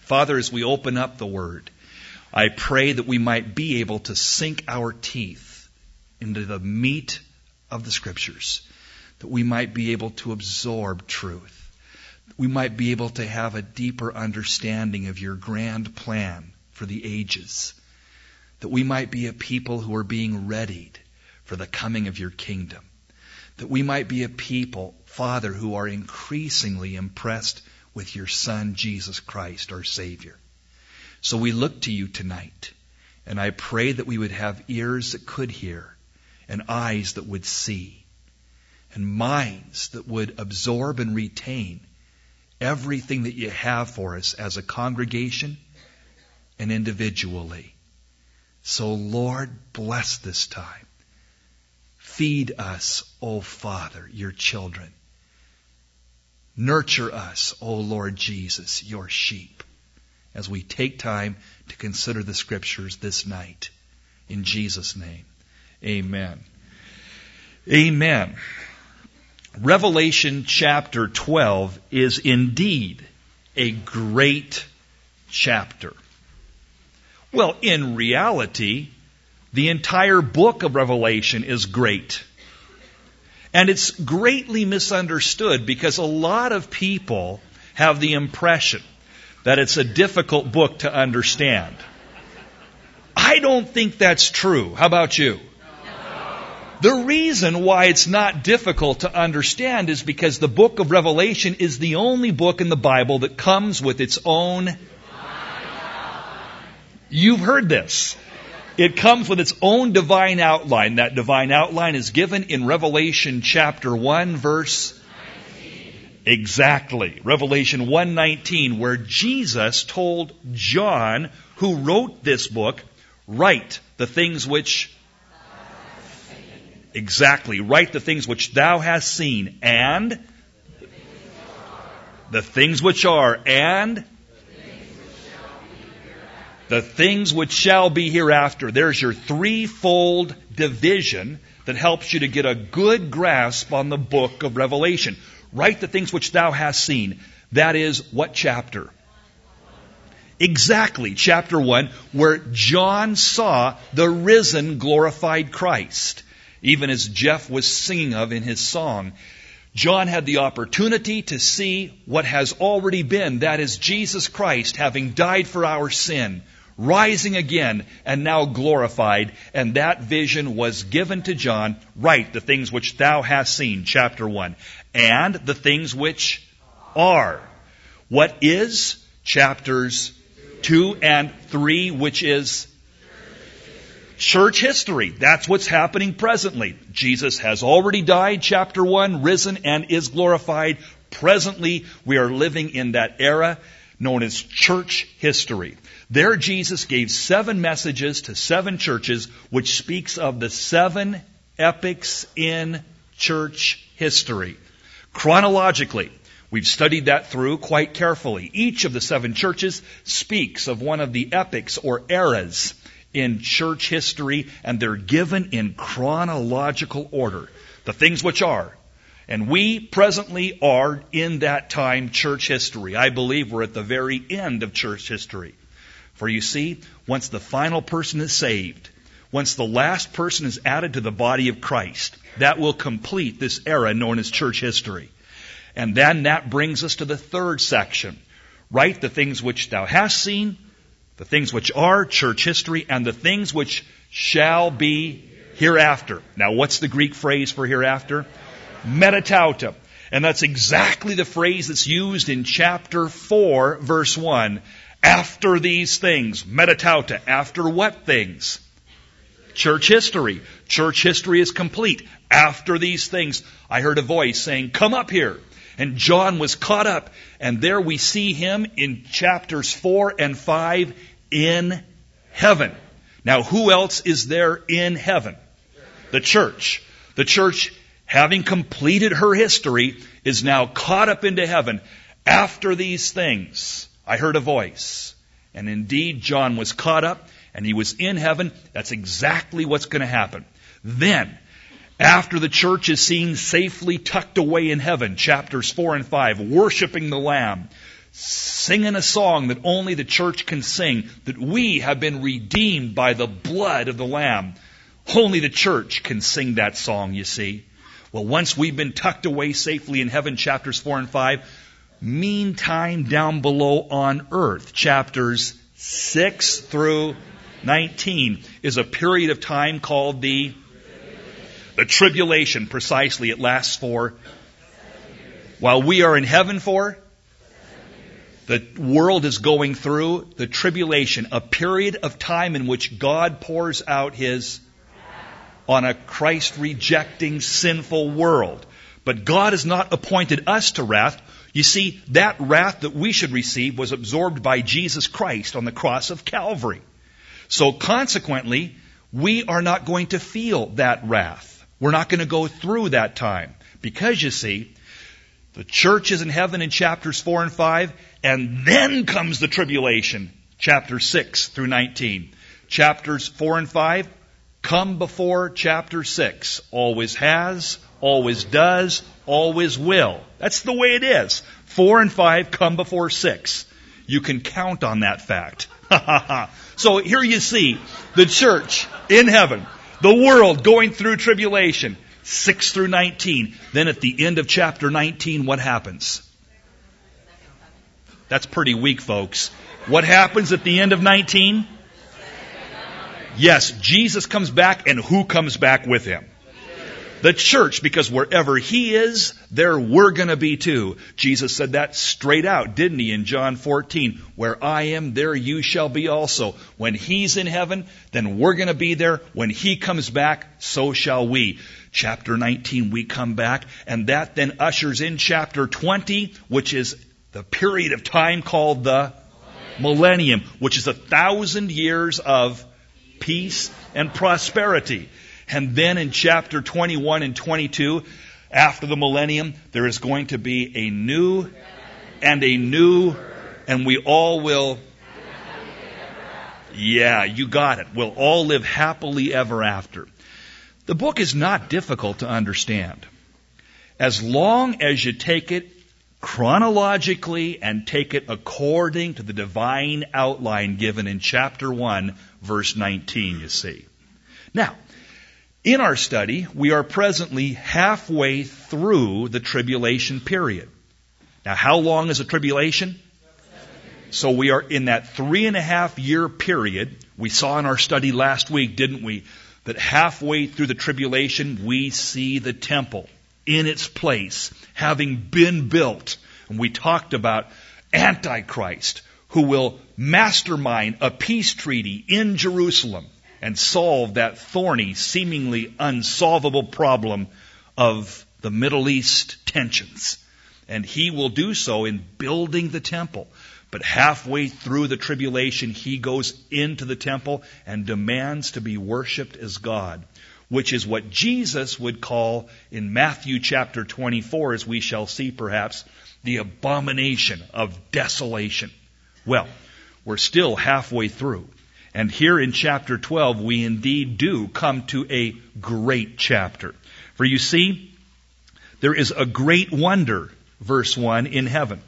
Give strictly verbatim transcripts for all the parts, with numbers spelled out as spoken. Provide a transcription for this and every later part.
Father, as we open up the Word, I pray that we might be able to sink our teeth into the meat of the Scriptures, that we might be able to absorb truth, that we might be able to have a deeper understanding of your grand plan for the ages, that we might be a people who are being readied for the coming of your kingdom, that we might be a people, Father, who are increasingly impressed with your Son, Jesus Christ, our Savior. So we look to you tonight, and I pray that we would have ears that could hear, and eyes that would see, and minds that would absorb and retain everything that you have for us as a congregation and individually. So, Lord, bless this time. Feed us, O Father, your children. Nurture us, O Lord Jesus, your sheep, as we take time to consider the Scriptures this night. In Jesus' name, amen. Amen. Revelation chapter twelve is indeed a great chapter. Well, in reality, the entire book of Revelation is great. And it's greatly misunderstood because a lot of people have the impression that it's a difficult book to understand. I don't think that's true. How about you? The reason why it's not difficult to understand is because the book of Revelation is the only book in the Bible that comes with its own. You've heard this. It comes with its own divine outline. That divine outline is given in Revelation chapter one, verse nineteen. Exactly. Revelation one nineteen, where Jesus told John, who wrote this book, write the things which Exactly. Write the things which thou hast seen, and the things which are, and the things which shall be hereafter. There's your threefold division that helps you to get a good grasp on the book of Revelation. Write the things which thou hast seen. That is what chapter? Exactly, chapter one, where John saw the risen, glorified Christ. Even as Jeff was singing of in his song, John had the opportunity to see what has already been, that is Jesus Christ having died for our sin, rising again, and now glorified. And that vision was given to John. Write the things which thou hast seen, chapter one. And the things which are. What is? Chapters two and three, which is church history. That's what's happening presently. Jesus has already died, chapter one, risen and is glorified. Presently, we are living in that era known as church history. There Jesus gave seven messages to seven churches, which speaks of the seven epics in church history. Chronologically, we've studied that through quite carefully. Each of the seven churches speaks of one of the epics or eras in church history, and they're given in chronological order. The things which are. And we presently are in that time church history. I believe we're at the very end of church history. For you see, once the final person is saved, once the last person is added to the body of Christ, that will complete this era known as church history. And then that brings us to the third section. Write the things which thou hast seen, the things which are, church history, and the things which shall be hereafter. Now, what's the Greek phrase for hereafter? Metatauta. And that's exactly the phrase that's used in chapter four, verse one. After these things. Metatauta. After what things? Church history. Church history is complete. After these things, I heard a voice saying, come up here. And John was caught up. And there we see him in chapters four and five in heaven. Now, who else is there in heaven? The church. The church, having completed her history, is now caught up into heaven. After these things, I heard a voice. And indeed, John was caught up and he was in heaven. That's exactly what's going to happen. Then, after the church is seen safely tucked away in heaven, chapters four and five, worshiping the Lamb, singing a song that only the church can sing, that we have been redeemed by the blood of the Lamb. Only the church can sing that song, you see. Well, once we've been tucked away safely in heaven, chapters four and five, meantime down below on earth, chapters six through nineteen, is a period of time called the, the tribulation. Precisely, it lasts for, while we are in heaven for, the world is going through the tribulation, a period of time in which God pours out His on a Christ-rejecting, sinful world. But God has not appointed us to wrath. You see, that wrath that we should receive was absorbed by Jesus Christ on the cross of Calvary. So consequently, we are not going to feel that wrath. We're not going to go through that time. Because, you see, the church is in heaven in chapters four and five, and then comes the tribulation, chapters six through nineteen. Chapters four and five come before chapter six. Always has, always does, always will. That's the way it is. Four and five come before six. You can count on that fact. So here you see the church in heaven, the world going through tribulation, six through nineteen. Then at the end of chapter nineteen, what happens? That's pretty weak, folks. What happens at the end of nineteen? Yes, Jesus comes back, and who comes back with Him? The church, because wherever He is, there we're going to be too. Jesus said that straight out, didn't He, in John fourteen? Where I am, there you shall be also. When He's in heaven, then we're going to be there. When He comes back, so shall we. Chapter nineteen, we come back, and that then ushers in chapter twenty, which is the period of time called the millennium, which is a thousand years of peace and prosperity. And then in chapter twenty-one and twenty-two, after the millennium, there is going to be a new and a new, and we all will, yeah, you got it. We'll all live happily ever after. The book is not difficult to understand. As long as you take it chronologically and take it according to the divine outline given in chapter one, verse nineteen, you see. Now, in our study, we are presently halfway through the tribulation period. Now, how long is a tribulation? So we are in that three and a half year period. We saw in our study last week, didn't we, that halfway through the tribulation, we see the temple in its place, having been built. And we talked about Antichrist, who will mastermind a peace treaty in Jerusalem and solve that thorny, seemingly unsolvable problem of the Middle East tensions. And he will do so in building the temple. But halfway through the tribulation, he goes into the temple and demands to be worshipped as God, which is what Jesus would call in Matthew chapter twenty-four, as we shall see perhaps, the abomination of desolation. Well, we're still halfway through. And here in chapter twelve, we indeed do come to a great chapter. For you see, there is a great wonder, verse one, in heaven.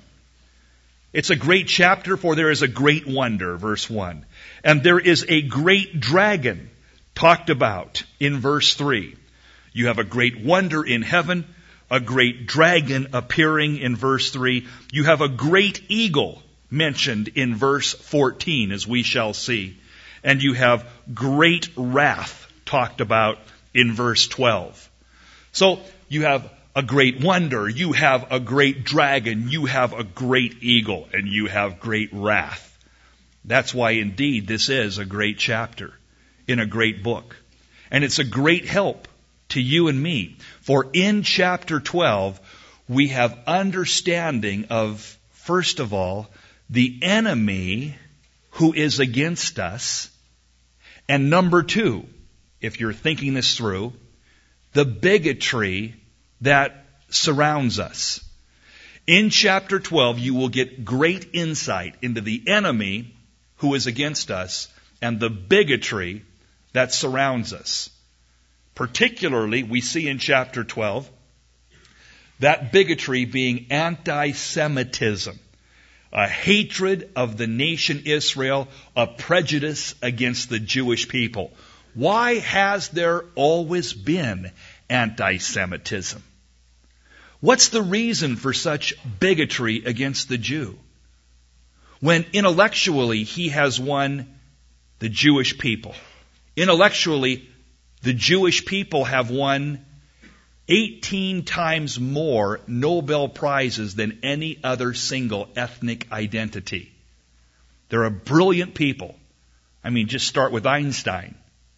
It's a great chapter, for there is a great wonder, verse one. And there is a great dragon talked about in verse three. You have a great wonder in heaven, a great dragon appearing in verse three. You have a great eagle mentioned in verse fourteen, as we shall see. And you have great wrath talked about in verse twelve. So you have a great wonder, you have a great dragon, you have a great eagle, and you have great wrath. That's why indeed this is a great chapter in a great book. And it's a great help to you and me. For in chapter twelve, we have understanding of, first of all, the enemy who is against us. And number two, if you're thinking this through, the bigotry that surrounds us. In chapter twelve, you will get great insight into the enemy who is against us and the bigotry that surrounds us. Particularly, we see in chapter twelve, that bigotry being anti-Semitism. a hatred of the nation Israel, a prejudice against the Jewish people. Why has there always been anti-Semitism? What's the reason for such bigotry against the Jew? When intellectually he has won the Jewish people. Intellectually, the Jewish people have won eighteen times more Nobel Prizes than any other single ethnic identity. They're a brilliant people. I mean, just start with Einstein.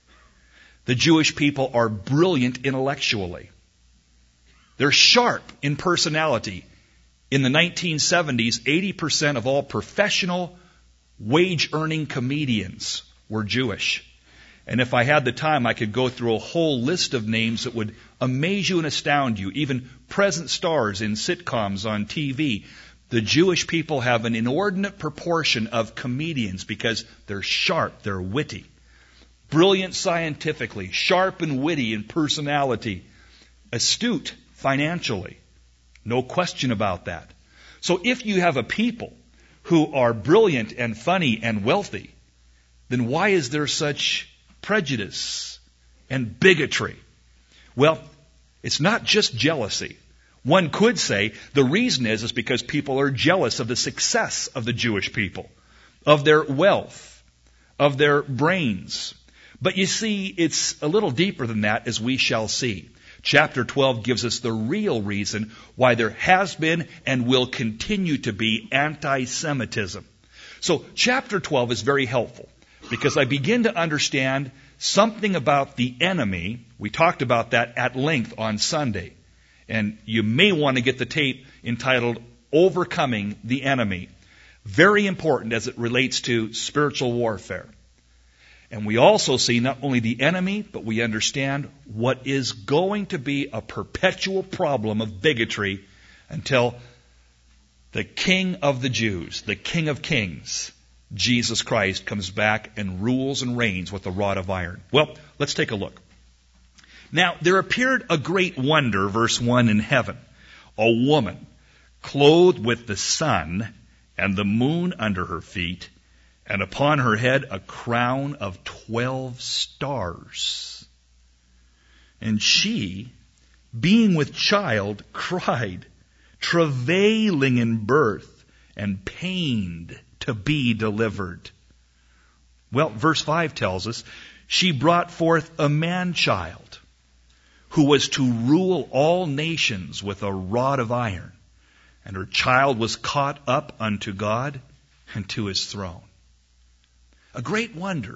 The Jewish people are brilliant intellectually. They're sharp in personality. In the nineteen seventies, eighty percent of all professional wage-earning comedians were Jewish. And if I had the time, I could go through a whole list of names that would amaze you and astound you, even present stars in sitcoms on T V. The Jewish people have an inordinate proportion of comedians because they're sharp, they're witty, brilliant scientifically, sharp and witty in personality, astute financially. No question about that. So if you have a people who are brilliant and funny and wealthy, then why is there such prejudice and bigotry? Well, it's not just jealousy. One could say the reason is, is because people are jealous of the success of the Jewish people, of their wealth, of their brains. But you see, it's a little deeper than that, as we shall see. Chapter twelve gives us the real reason why there has been and will continue to be anti-Semitism. So chapter twelve is very helpful because I begin to understand something about the enemy. We talked about that at length on Sunday. And you may want to get the tape entitled Overcoming the Enemy. Very important as it relates to spiritual warfare. And we also see not only the enemy, but we understand what is going to be a perpetual problem of bigotry until the King of the Jews, the King of Kings, Jesus Christ, comes back and rules and reigns with a rod of iron. Well, let's take a look. Now, there appeared a great wonder, verse one, in heaven. A woman clothed with the sun and the moon under her feet, and upon her head a crown of twelve stars. And she, being with child, cried, travailing in birth, and pained to be delivered. Well, verse five tells us, she brought forth a man-child, who was to rule all nations with a rod of iron. And her child was caught up unto God and to his throne. A great wonder.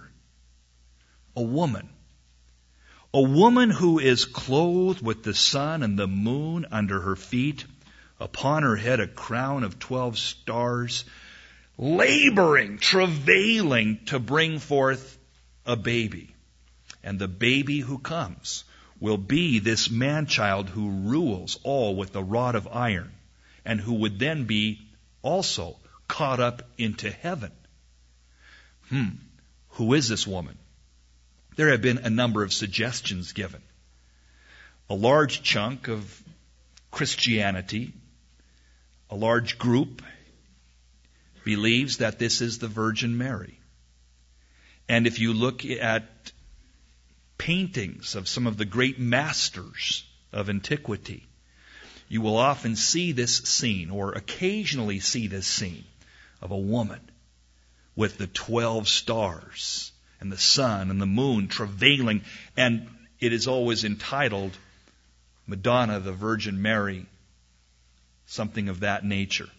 A woman. A woman who is clothed with the sun and the moon under her feet, upon her head a crown of twelve stars, laboring, travailing to bring forth a baby. And the baby who comes will be this man-child who rules all with a rod of iron, and who would then be also caught up into heaven. Hmm, who is this woman? There have been a number of suggestions given. A large chunk of Christianity, a large group, believes that this is the Virgin Mary. And if you look at paintings of some of the great masters of antiquity, you will often see this scene, or occasionally see this scene, of a woman with the twelve stars and the sun and the moon travailing, and it is always entitled Madonna, the Virgin Mary, something of that nature.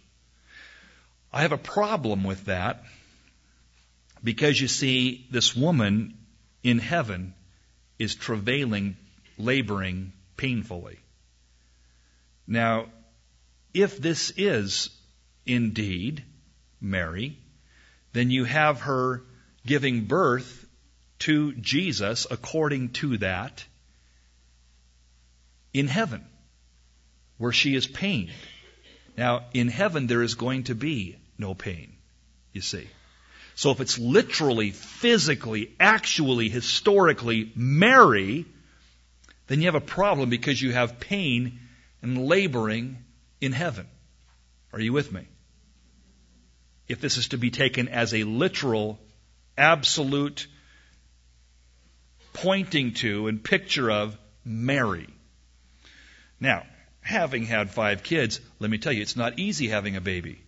I have a problem with that because, you see, this woman in heaven is travailing, laboring painfully. Now, if this is indeed Mary, then you have her giving birth to Jesus according to that in heaven, where she is pained. Now, in heaven there is going to be no pain, you see. So if it's literally, physically, actually, historically Mary, then you have a problem because you have pain and laboring in heaven. Are you with me? if this is to be taken as a literal, absolute pointing to and picture of Mary. Now, having had five kids, let me tell you, it's not easy having a baby.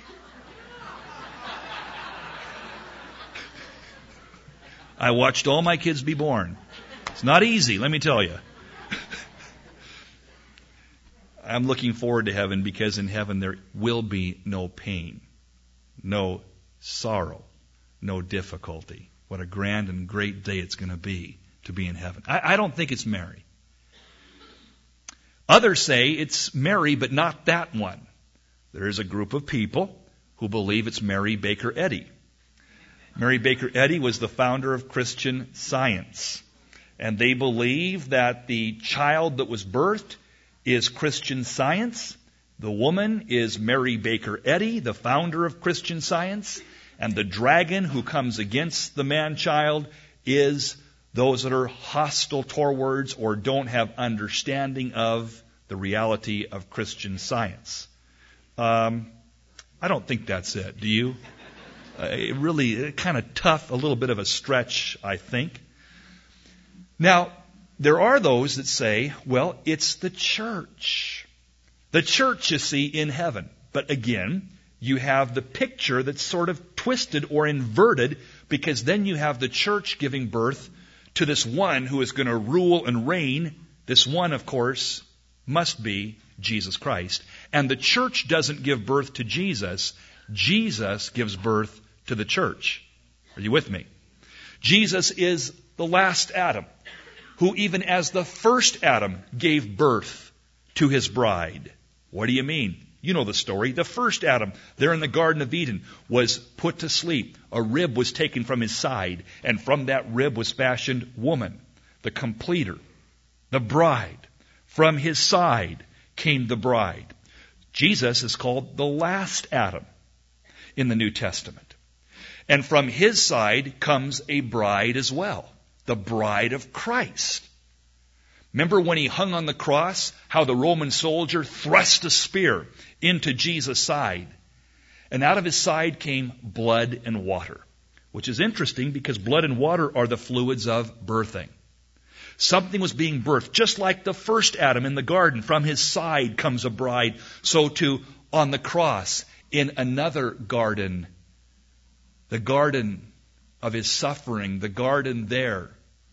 I watched all my kids be born. It's not easy, let me tell you. I'm looking forward to heaven because in heaven there will be no pain, no sorrow, no difficulty. What a grand and great day it's going to be to be in heaven. I, I don't think it's Mary. Others say it's Mary, but not that one. There is a group of people who believe it's Mary Baker Eddy. Mary Baker Eddy was the founder of Christian Science. And they believe that the child that was birthed is Christian Science. The woman is Mary Baker Eddy, the founder of Christian Science. And the dragon who comes against the man-child is those that are hostile towards or don't have understanding of the reality of Christian Science. Um, I don't think that's it. Do you? Uh, it really kind of tough, a little bit of a stretch, I think. Now, there are those that say, well, it's the church. The church, you see, in heaven. But again, you have the picture that's sort of twisted or inverted, because then you have the church giving birth to this one who is going to rule and reign. This one, of course, must be Jesus Christ. And the church doesn't give birth to Jesus. Jesus gives birth to the church. Are you with me? Jesus is the last Adam, who even as the first Adam gave birth to his bride. What do you mean? You know the story. The first Adam, there in the Garden of Eden, was put to sleep. A rib was taken from his side, and from that rib was fashioned woman, the completer, the bride. From his side came the bride. Jesus is called the last Adam in the New Testament. And from his side comes a bride as well, the bride of Christ. Remember when he hung on the cross, how the Roman soldier thrust a spear into Jesus' side. And out of his side came blood and water, which is interesting because blood and water are the fluids of birthing. Something was being birthed, just like the first Adam in the garden. From his side comes a bride. So too on the cross, in another garden, the garden of his suffering, the garden there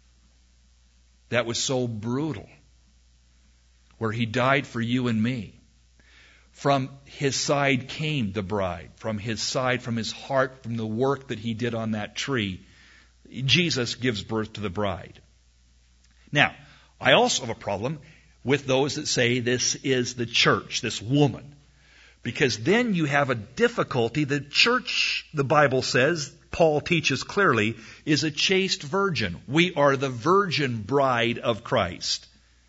that was so brutal, where he died for you and me. From his side came the bride. From his side, from his heart, from the work that he did on that tree, Jesus gives birth to the bride. Now, I also have a problem with those that say this is the church, this woman. Because then you have a difficulty. The church, the Bible says, Paul teaches clearly, is a chaste virgin. We are the virgin bride of Christ.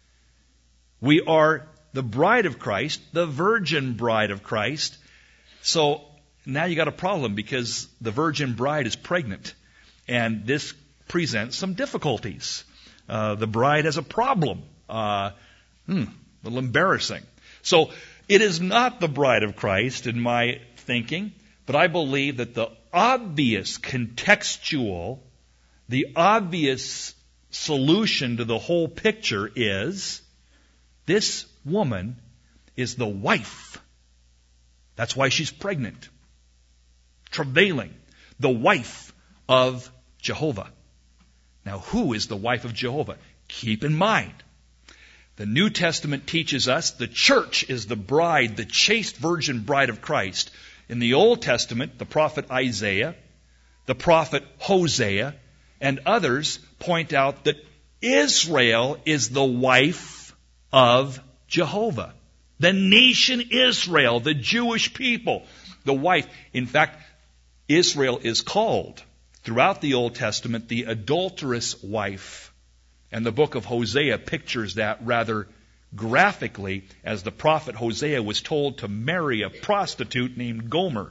We are the bride of Christ, the virgin bride of Christ. So now you got a problem because the virgin bride is pregnant. And this presents some difficulties. Uh, the bride has a problem. Uh, hmm, a little embarrassing. So it is not the bride of Christ in my thinking, but I believe that the obvious contextual, the obvious solution to the whole picture is this woman is the wife. That's why she's pregnant, travailing, the wife of Jehovah. Now, who is the wife of Jehovah? Keep in mind, the New Testament teaches us the church is the bride, the chaste virgin bride of Christ. In the Old Testament, the prophet Isaiah, the prophet Hosea, and others point out that Israel is the wife of Jehovah. The nation Israel, the Jewish people, the wife. In fact, Israel is called throughout the Old Testament the adulterous wife. And the book of Hosea pictures that rather graphically, as the prophet Hosea was told to marry a prostitute named Gomer.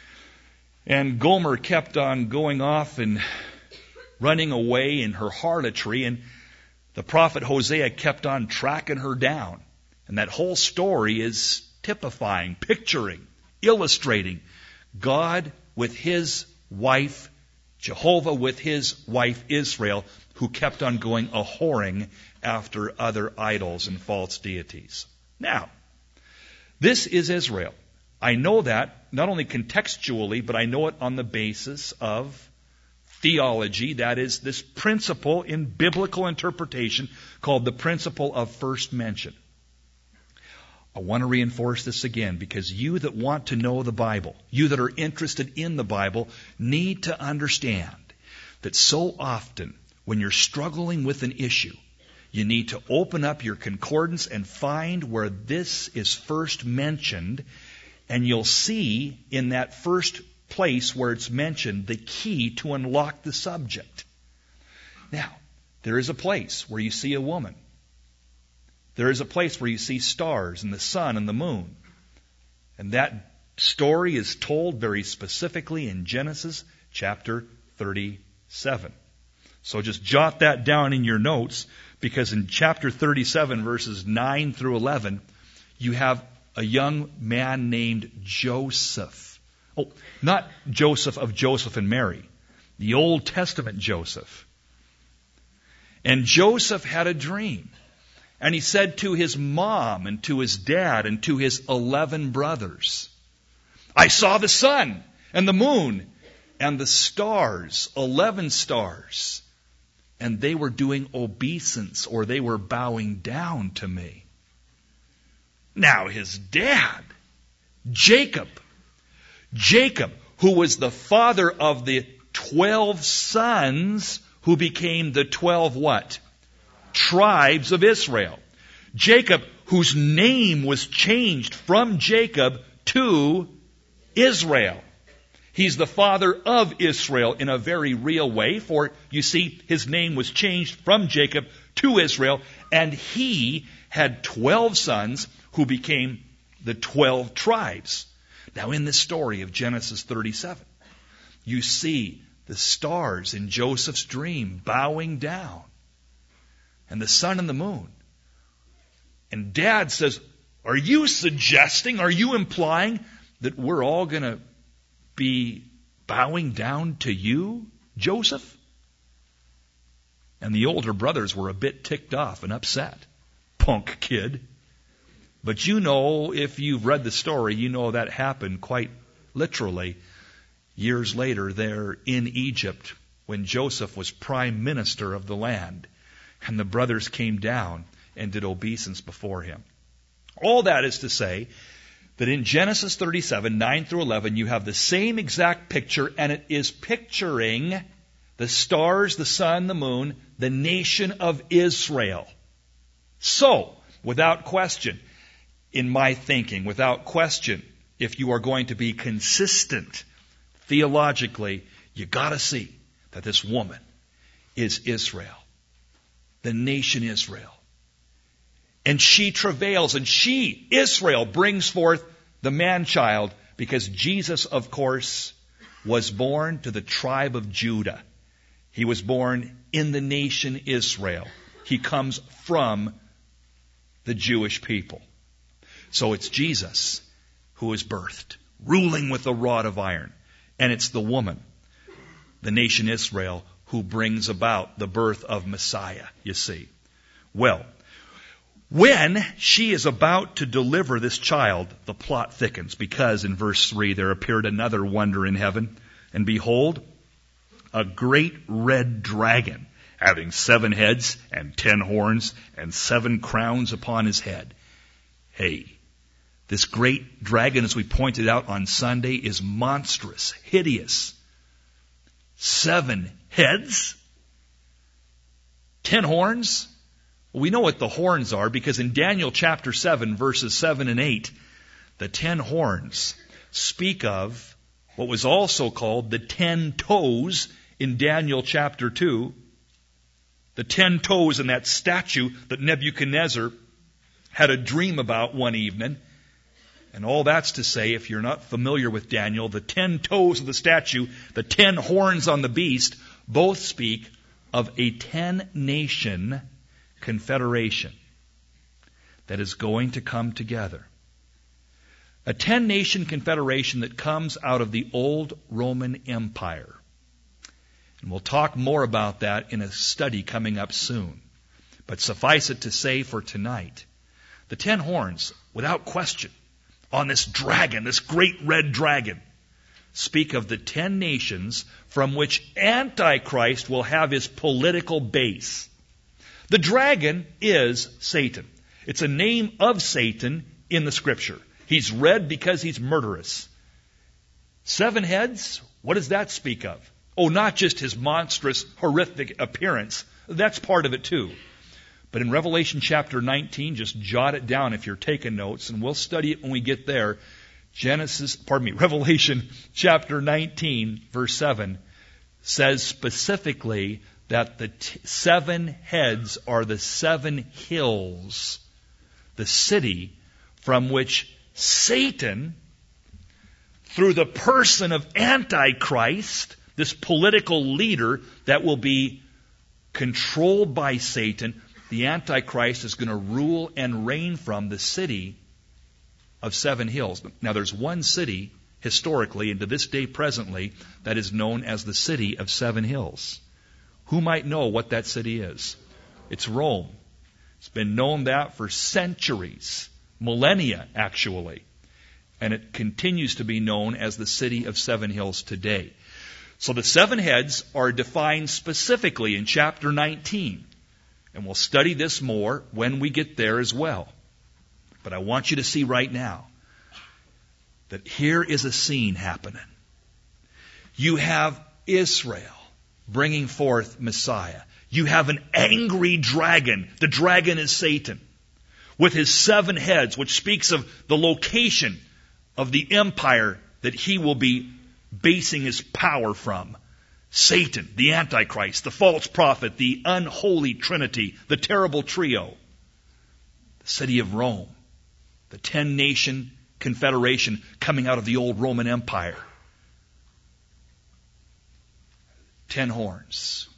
And Gomer kept on going off and running away in her harlotry, and the prophet Hosea kept on tracking her down. And that whole story is typifying, picturing, illustrating God with his wife, Jehovah with his wife Israel, who kept on going a-whoring after other idols and false deities. Now, this is Israel. I know that not only contextually, but I know it on the basis of theology, that is, this principle in biblical interpretation called the principle of first mention. I want to reinforce this again because you that want to know the Bible, you that are interested in the Bible, need to understand that so often when you're struggling with an issue, you need to open up your concordance and find where this is first mentioned, and you'll see in that first place where it's mentioned the key to unlock the subject. Now, there is a place where you see a woman. There is a place where you see stars and the sun and the moon. And that story is told very specifically in Genesis chapter thirty-seven. So just jot that down in your notes, because in chapter thirty-seven, verses nine through eleven, you have a young man named Joseph. Oh, not Joseph of Joseph and Mary, the Old Testament Joseph. And Joseph had a dream. And he said to his mom and to his dad and to his eleven brothers, I saw the sun and the moon and the stars, eleven stars, and they were doing obeisance, or they were bowing down to me. Now his dad, Jacob, Jacob, who was the father of the twelve sons who became the twelve what? Tribes of Israel. Jacob, whose name was changed from Jacob to Israel. He's the father of Israel in a very real way, for you see, his name was changed from Jacob to Israel, and he had twelve sons who became the twelve tribes. Now, in this story of Genesis thirty-seven, you see the stars in Joseph's dream bowing down, and the sun and the moon. And Dad says, are you suggesting, are you implying that we're all going to be bowing down to you, Joseph? And the older brothers were a bit ticked off and upset. Punk kid. But you know, if you've read the story, you know that happened quite literally years later there in Egypt when Joseph was prime minister of the land. And the brothers came down and did obeisance before him. All that is to say that in Genesis thirty-seven, nine through eleven, you have the same exact picture, and it is picturing the stars, the sun, the moon, the nation of Israel. So, without question, in my thinking, without question, if you are going to be consistent theologically, you got to see that this woman is Israel. The nation Israel. And she travails, and she, Israel, brings forth the man-child, because Jesus, of course, was born to the tribe of Judah. He was born in the nation Israel. He comes from the Jewish people. So it's Jesus who is birthed, ruling with a rod of iron. And it's the woman, the nation Israel, who brings about the birth of Messiah, you see. Well, when she is about to deliver this child, the plot thickens, because in verse three, there appeared another wonder in heaven, and behold, a great red dragon, having seven heads and ten horns and seven crowns upon his head. Hey, this great dragon, as we pointed out on Sunday, is monstrous, hideous. Seven heads? Ten horns? Well, we know what the horns are, because in Daniel chapter seven, verses seven and eight, the ten horns speak of what was also called the ten toes in Daniel chapter two. The ten toes in that statue that Nebuchadnezzar had a dream about one evening. And all that's to say, if you're not familiar with Daniel, the ten toes of the statue, the ten horns on the beast, both speak of a ten-nation confederation that is going to come together. A ten-nation confederation that comes out of the old Roman Empire. And we'll talk more about that in a study coming up soon. But suffice it to say for tonight, the ten horns, without question, on this dragon, this great red dragon, speak of the ten nations from which Antichrist will have his political base. The dragon is Satan. It's a name of Satan in the Scripture. He's red because he's murderous. Seven heads, what does that speak of? Oh, not just his monstrous, horrific appearance. That's part of it too. But in Revelation chapter nineteen, just jot it down if you're taking notes, and we'll study it when we get there. Genesis, pardon me, Revelation chapter nineteen, verse seven, says specifically that the t- seven heads are the seven hills, the city from which Satan, through the person of Antichrist, this political leader that will be controlled by Satan, the Antichrist is going to rule and reign from the city of seven hills. Now there's one city historically and to this day presently that is known as the city of seven hills. Who might know what that city is? It's Rome. It's been known that for centuries, millennia actually, and it continues to be known as the city of seven hills today. So the seven heads are defined specifically in chapter nineteen, and we'll study this more when we get there as well. But I want you to see right now that here is a scene happening. You have Israel bringing forth Messiah. You have an angry dragon. The dragon is Satan, with his seven heads, which speaks of the location of the empire that he will be basing his power from. Satan, the Antichrist, the false prophet, the unholy trinity, the terrible trio. The city of Rome, the ten-nation confederation coming out of the old Roman Empire. Ten horns.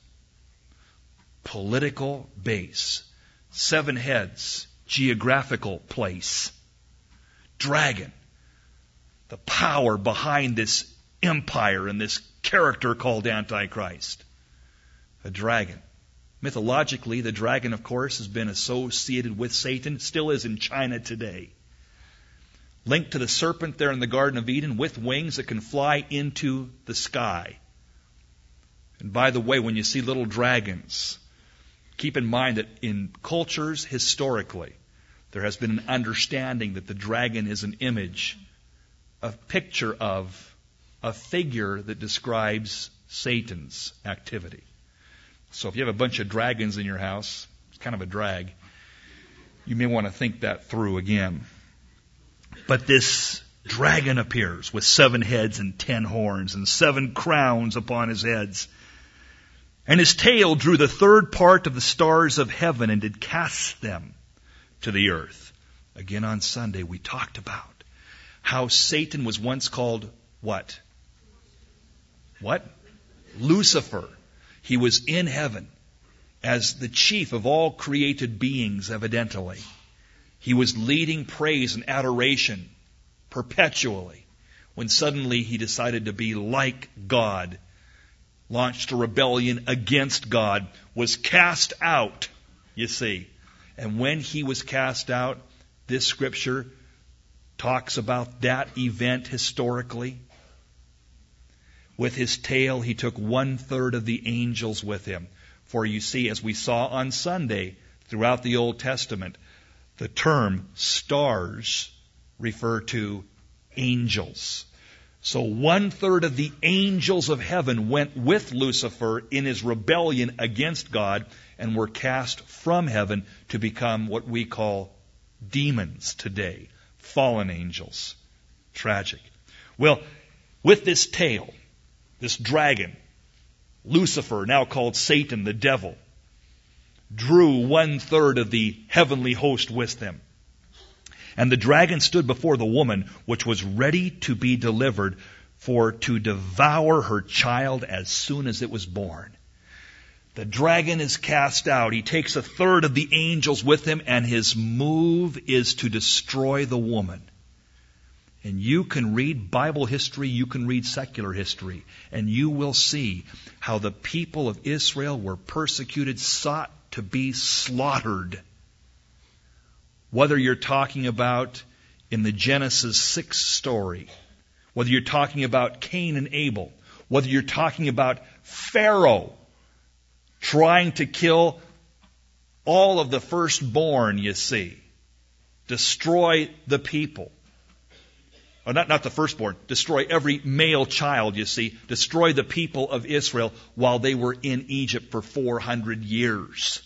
Political base. Seven heads. Geographical place. Dragon. The power behind this empire and this character called Antichrist. A dragon. Mythologically, the dragon, of course, has been associated with Satan, still is in China today. Linked to the serpent there in the Garden of Eden with wings that can fly into the sky. And by the way, when you see little dragons, keep in mind that in cultures historically, there has been an understanding that the dragon is an image, a picture of, a figure that describes Satan's activity. So if you have a bunch of dragons in your house, it's kind of a drag. You may want to think that through again. But this dragon appears with seven heads and ten horns and seven crowns upon his heads. And his tail drew the third part of the stars of heaven and did cast them to the earth. Again on Sunday we talked about how Satan was once called what? What? Lucifer. He was in heaven as the chief of all created beings, evidently. He was leading praise and adoration perpetually when suddenly he decided to be like God, launched a rebellion against God, was cast out, you see. And when he was cast out, this scripture talks about that event historically. With his tail, he took one third of the angels with him. For you see, as we saw on Sunday throughout the Old Testament, the term stars refer to angels. So one third of the angels of heaven went with Lucifer in his rebellion against God and were cast from heaven to become what we call demons today, fallen angels. Tragic. Well, with this tail, this dragon, Lucifer, now called Satan, the devil, drew one third of the heavenly host with him. And the dragon stood before the woman, which was ready to be delivered, for to devour her child as soon as it was born. The dragon is cast out. He takes a third of the angels with him, and his move is to destroy the woman. And you can read Bible history, you can read secular history, and you will see how the people of Israel were persecuted, sought to be slaughtered. Whether you're talking about in the Genesis six story, whether you're talking about Cain and Abel, whether you're talking about Pharaoh trying to kill all of the firstborn, you see, destroy the people. Or not, not the firstborn, destroy every male child, you see, destroy the people of Israel while they were in Egypt for four hundred years.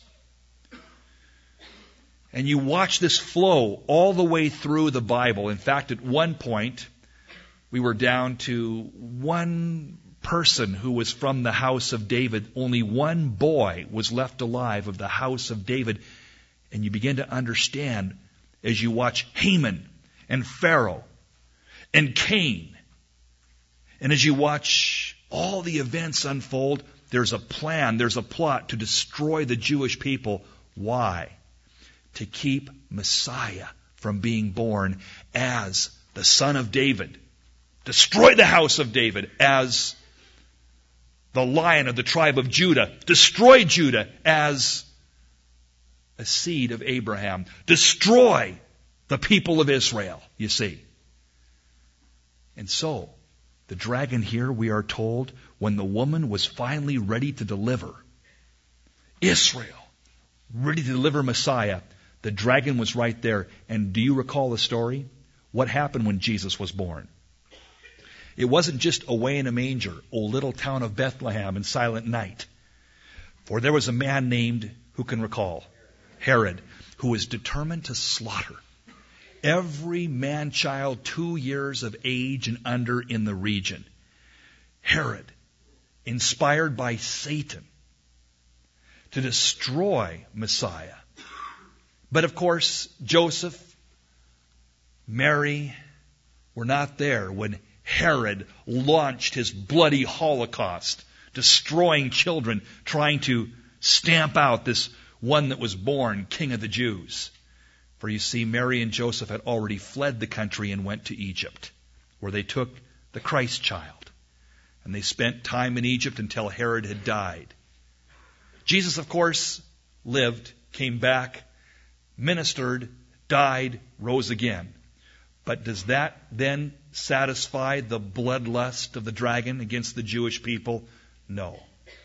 And you watch this flow all the way through the Bible. In fact, at one point, we were down to one person who was from the house of David. Only one boy was left alive of the house of David. And you begin to understand as you watch Haman and Pharaoh and Cain. And as you watch all the events unfold, there's a plan, there's a plot to destroy the Jewish people. Why? To keep Messiah from being born as the son of David. Destroy the house of David as the Lion of the tribe of Judah. Destroy Judah as a seed of Abraham. Destroy the people of Israel, you see. And so, the dragon here, we are told, when the woman was finally ready to deliver Israel, ready to deliver Messiah, the dragon was right there. And do you recall the story? What happened when Jesus was born? It wasn't just away in a manger, O little town of Bethlehem in silent night. For there was a man named, who can recall? Herod, who was determined to slaughter every man-child two years of age and under in the region. Herod, inspired by Satan to destroy Messiah. But of course, Joseph, Mary were not there when Herod launched his bloody Holocaust, destroying children, trying to stamp out this one that was born, King of the Jews. For you see, Mary and Joseph had already fled the country and went to Egypt, where they took the Christ child. And they spent time in Egypt until Herod had died. Jesus, of course, lived, came back, ministered, died, rose again. But does that then satisfy the bloodlust of the dragon against the Jewish people? No.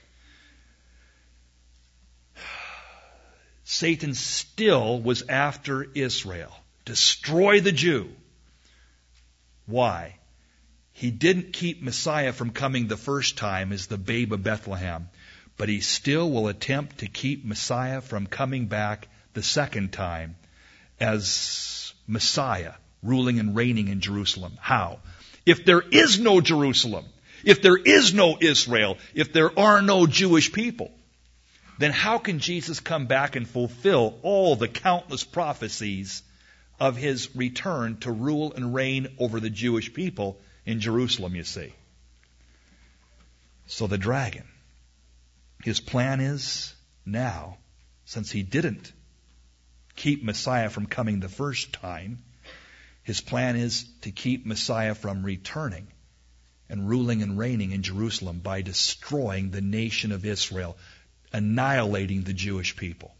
Satan still was after Israel. Destroy the Jew. Why? He didn't keep Messiah from coming the first time as the babe of Bethlehem, but he still will attempt to keep Messiah from coming back the second time as Messiah, ruling and reigning in Jerusalem. How? If there is no Jerusalem, if there is no Israel, if there are no Jewish people, then how can Jesus come back and fulfill all the countless prophecies of his return to rule and reign over the Jewish people in Jerusalem, you see? So the dragon, his plan is now, since he didn't keep Messiah from coming the first time, his plan is to keep Messiah from returning and ruling and reigning in Jerusalem by destroying the nation of Israel, annihilating the Jewish people.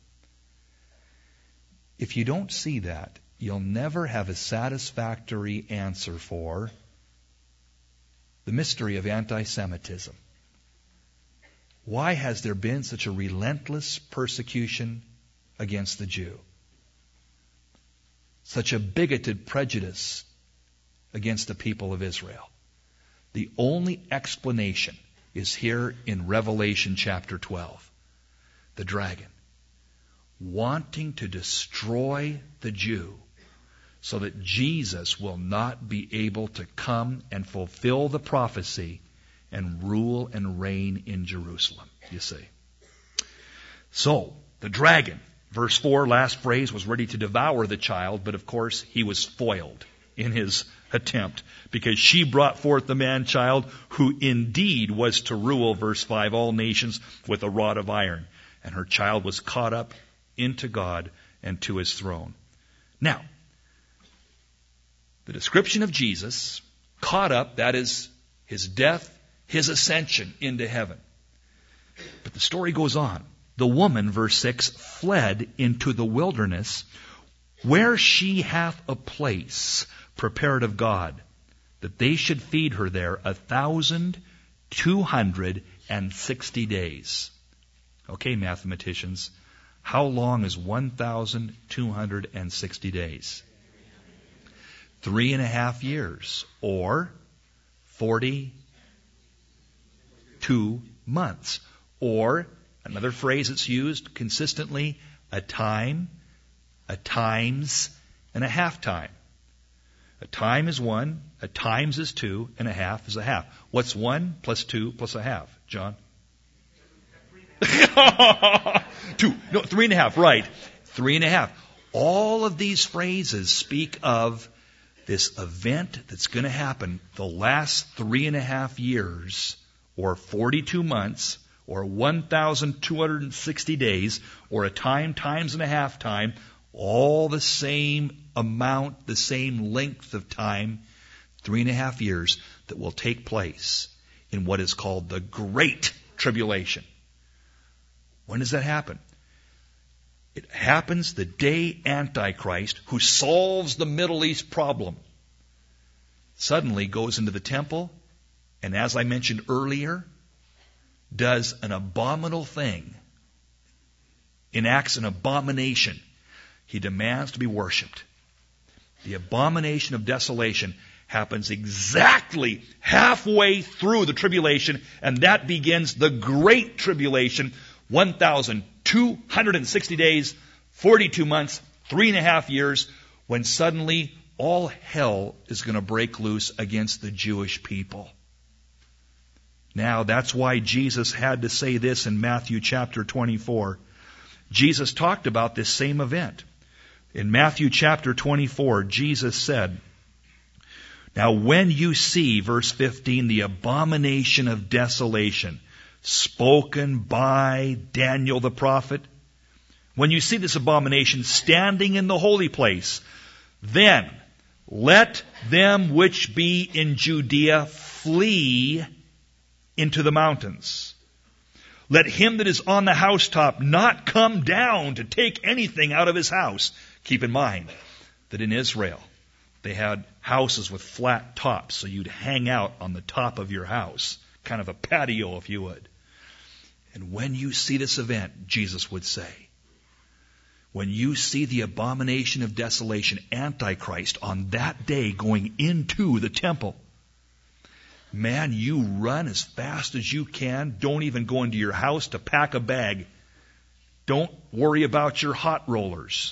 If you don't see that, you'll never have a satisfactory answer for the mystery of anti-Semitism. Why has there been such a relentless persecution against the Jew? Such a bigoted prejudice against the people of Israel? The only explanation is here in Revelation chapter twelve. The dragon, wanting to destroy the Jew so that Jesus will not be able to come and fulfill the prophecy and rule and reign in Jerusalem, you see. So, the dragon, verse four, last phrase, was ready to devour the child, but of course he was foiled in his attempt, because she brought forth the man-child who indeed was to rule, verse five, all nations with a rod of iron. And her child was caught up into God and to his throne. Now, The description of Jesus caught up, that is, his death, his ascension into heaven. But the story goes on. The woman, verse six, fled into the wilderness, where she hath a place prepared of God, that they should feed her there a thousand two hundred and sixty days. Okay, mathematicians, how long is one thousand two hundred and sixty days? Three and a half years, or forty-two months, or another phrase that's used consistently, a time, a times, and a half time. A time is one, a times is two, and a half is a half. What's one plus two plus a half, John? Two. No, three and a half, right. Three and a half. All of these phrases speak of this event that's going to happen the last three and a half years, or forty-two months, or one thousand two hundred sixty days, or a time times and a half time, all the same amount, the same length of time, three and a half years, that will take place in what is called the Great Tribulation. When does that happen? It happens the day Antichrist, who solves the Middle East problem, suddenly goes into the temple, and as I mentioned earlier, does an abominable thing, enacts an abomination. He demands to be worshipped. The abomination of desolation happens exactly halfway through the tribulation, and that begins the Great Tribulation, one thousand two hundred sixty days, forty-two months, three and a half years, when suddenly all hell is going to break loose against the Jewish people. Now, that's why Jesus had to say this in Matthew chapter twenty-four. Jesus talked about this same event. In Matthew chapter twenty-four, Jesus said, "Now when you see," verse fifteen, "the abomination of desolation, spoken by Daniel the prophet, when you see this abomination standing in the holy place, then let them which be in Judea flee into the mountains. Let him that is on the housetop not come down to take anything out of his house." Keep in mind that in Israel, they had houses with flat tops, so you'd hang out on the top of your house, kind of a patio, if you would. And when you see this event, Jesus would say, when you see the abomination of desolation, Antichrist, on that day going into the temple, man, you run as fast as you can. Don't even go into your house to pack a bag. Don't worry about your hot rollers.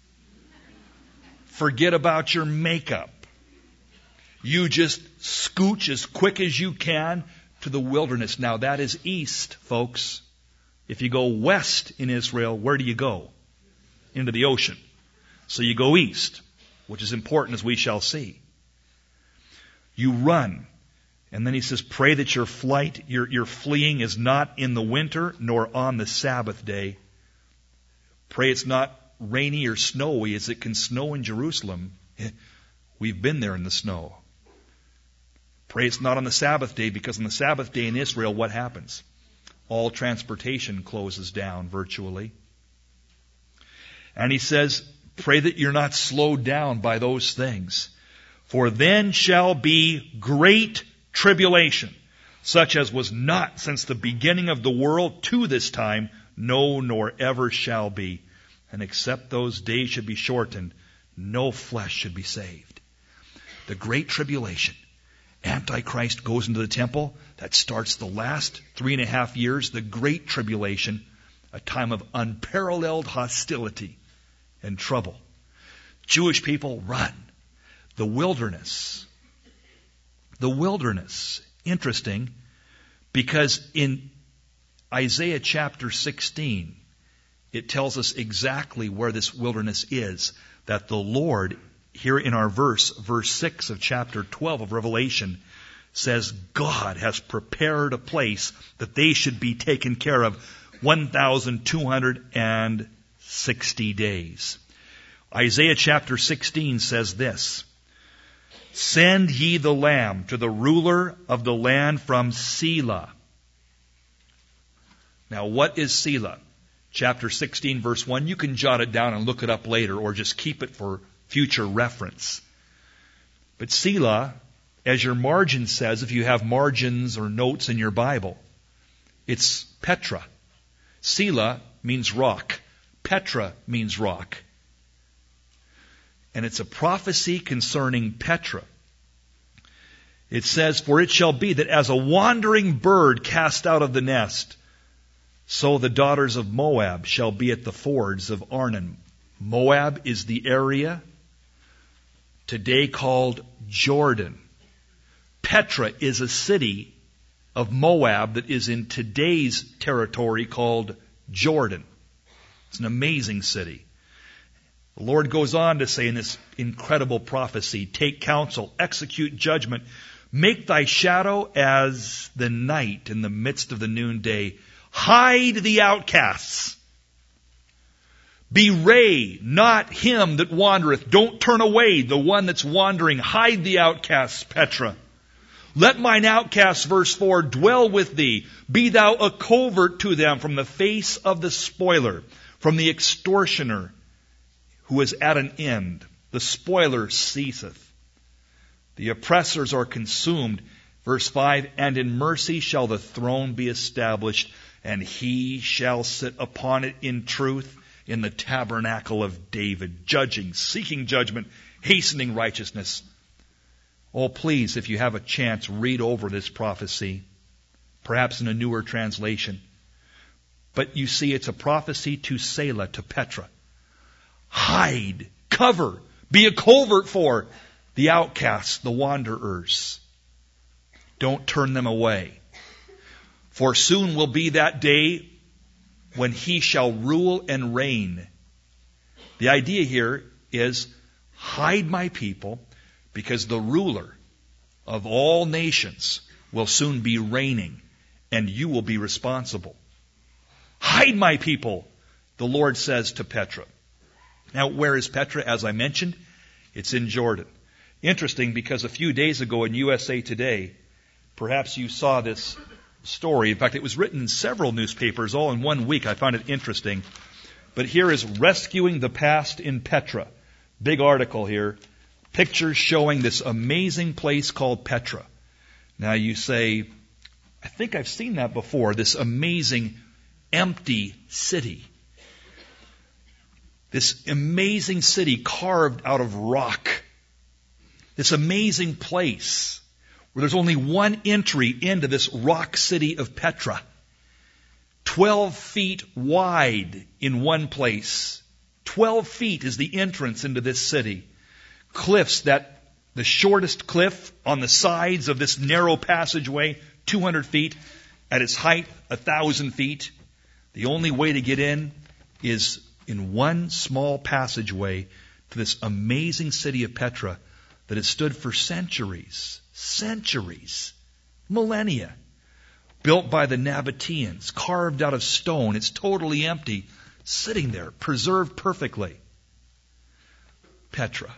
Forget about your makeup. You just scooch as quick as you can to the wilderness. Now that is east, folks. If you go west in Israel, where do you go? Into the ocean. So you go east, which is important, as we shall see. You run. And then he says, pray that your flight, your, your fleeing is not in the winter nor on the Sabbath day. Pray it's not rainy or snowy, as it can snow in Jerusalem. We've been there in the snow. Pray it's not on the Sabbath day, because on the Sabbath day in Israel, what happens? All transportation closes down virtually. And he says, pray that you're not slowed down by those things. For then shall be great tribulation, such as was not since the beginning of the world to this time, no, nor ever shall be. And except those days should be shortened, no flesh should be saved. The great tribulation. Antichrist goes into the temple. That starts the last three and a half years. The great tribulation, a time of unparalleled hostility and trouble. Jewish people run. The wilderness. The wilderness. Interesting, because in Isaiah chapter sixteen, it tells us exactly where this wilderness is. That the Lord, here in our verse, verse six of chapter twelve of Revelation, says God has prepared a place that they should be taken care of one thousand two hundred sixty days. Isaiah chapter sixteen says this, Send ye the lamb to the ruler of the land from Selah. Now, what is Selah? Chapter sixteen, verse one. You can jot it down and look it up later, or just keep it for future reference. But Selah, as your margin says, if you have margins or notes in your Bible, it's Petra. Selah means rock. Petra means rock. And it's a prophecy concerning Petra. It says, for it shall be that as a wandering bird cast out of the nest, so the daughters of Moab shall be at the fords of Arnon. Moab is the area today called Jordan. Petra is a city of Moab that is in today's territory called Jordan. It's an amazing city. The Lord goes on to say in this incredible prophecy, take counsel, execute judgment, make thy shadow as the night in the midst of the noonday. Hide the outcasts. Bewray not him that wandereth. Don't turn away the one that's wandering. Hide the outcasts, Petra. Let mine outcasts, verse four, dwell with thee. Be thou a covert to them from the face of the spoiler, from the extortioner who is at an end. The spoiler ceaseth. The oppressors are consumed. Verse five, and in mercy shall the throne be established, and he shall sit upon it in truth in the tabernacle of David, judging, seeking judgment, hastening righteousness. Oh, please, if you have a chance, read over this prophecy, perhaps in a newer translation. But you see, it's a prophecy to Selah, to Petra. Hide, cover, be a covert for the outcasts, the wanderers. Don't turn them away. For soon will be that day when he shall rule and reign. The idea here is hide my people, because the ruler of all nations will soon be reigning, and you will be responsible. Hide my people, the Lord says to Petra. Now, where is Petra? As I mentioned, it's in Jordan. Interesting, because a few days ago in U S A Today, perhaps you saw this story. In fact, it was written in several newspapers all in one week. I found it interesting. But here is Rescuing the Past in Petra. Big article here. Pictures showing this amazing place called Petra. Now you say, I think I've seen that before, this amazing empty city. This amazing city carved out of rock. This amazing place where there's only one entry into this rock city of Petra. Twelve feet wide in one place. Twelve feet is the entrance into this city. Cliffs, that the shortest cliff on the sides of this narrow passageway, two hundred feet. At its height, one thousand feet. The only way to get in is in one small passageway to this amazing city of Petra that has stood for centuries, centuries, millennia. Built by the Nabateans, carved out of stone. It's totally empty, sitting there, preserved perfectly. Petra.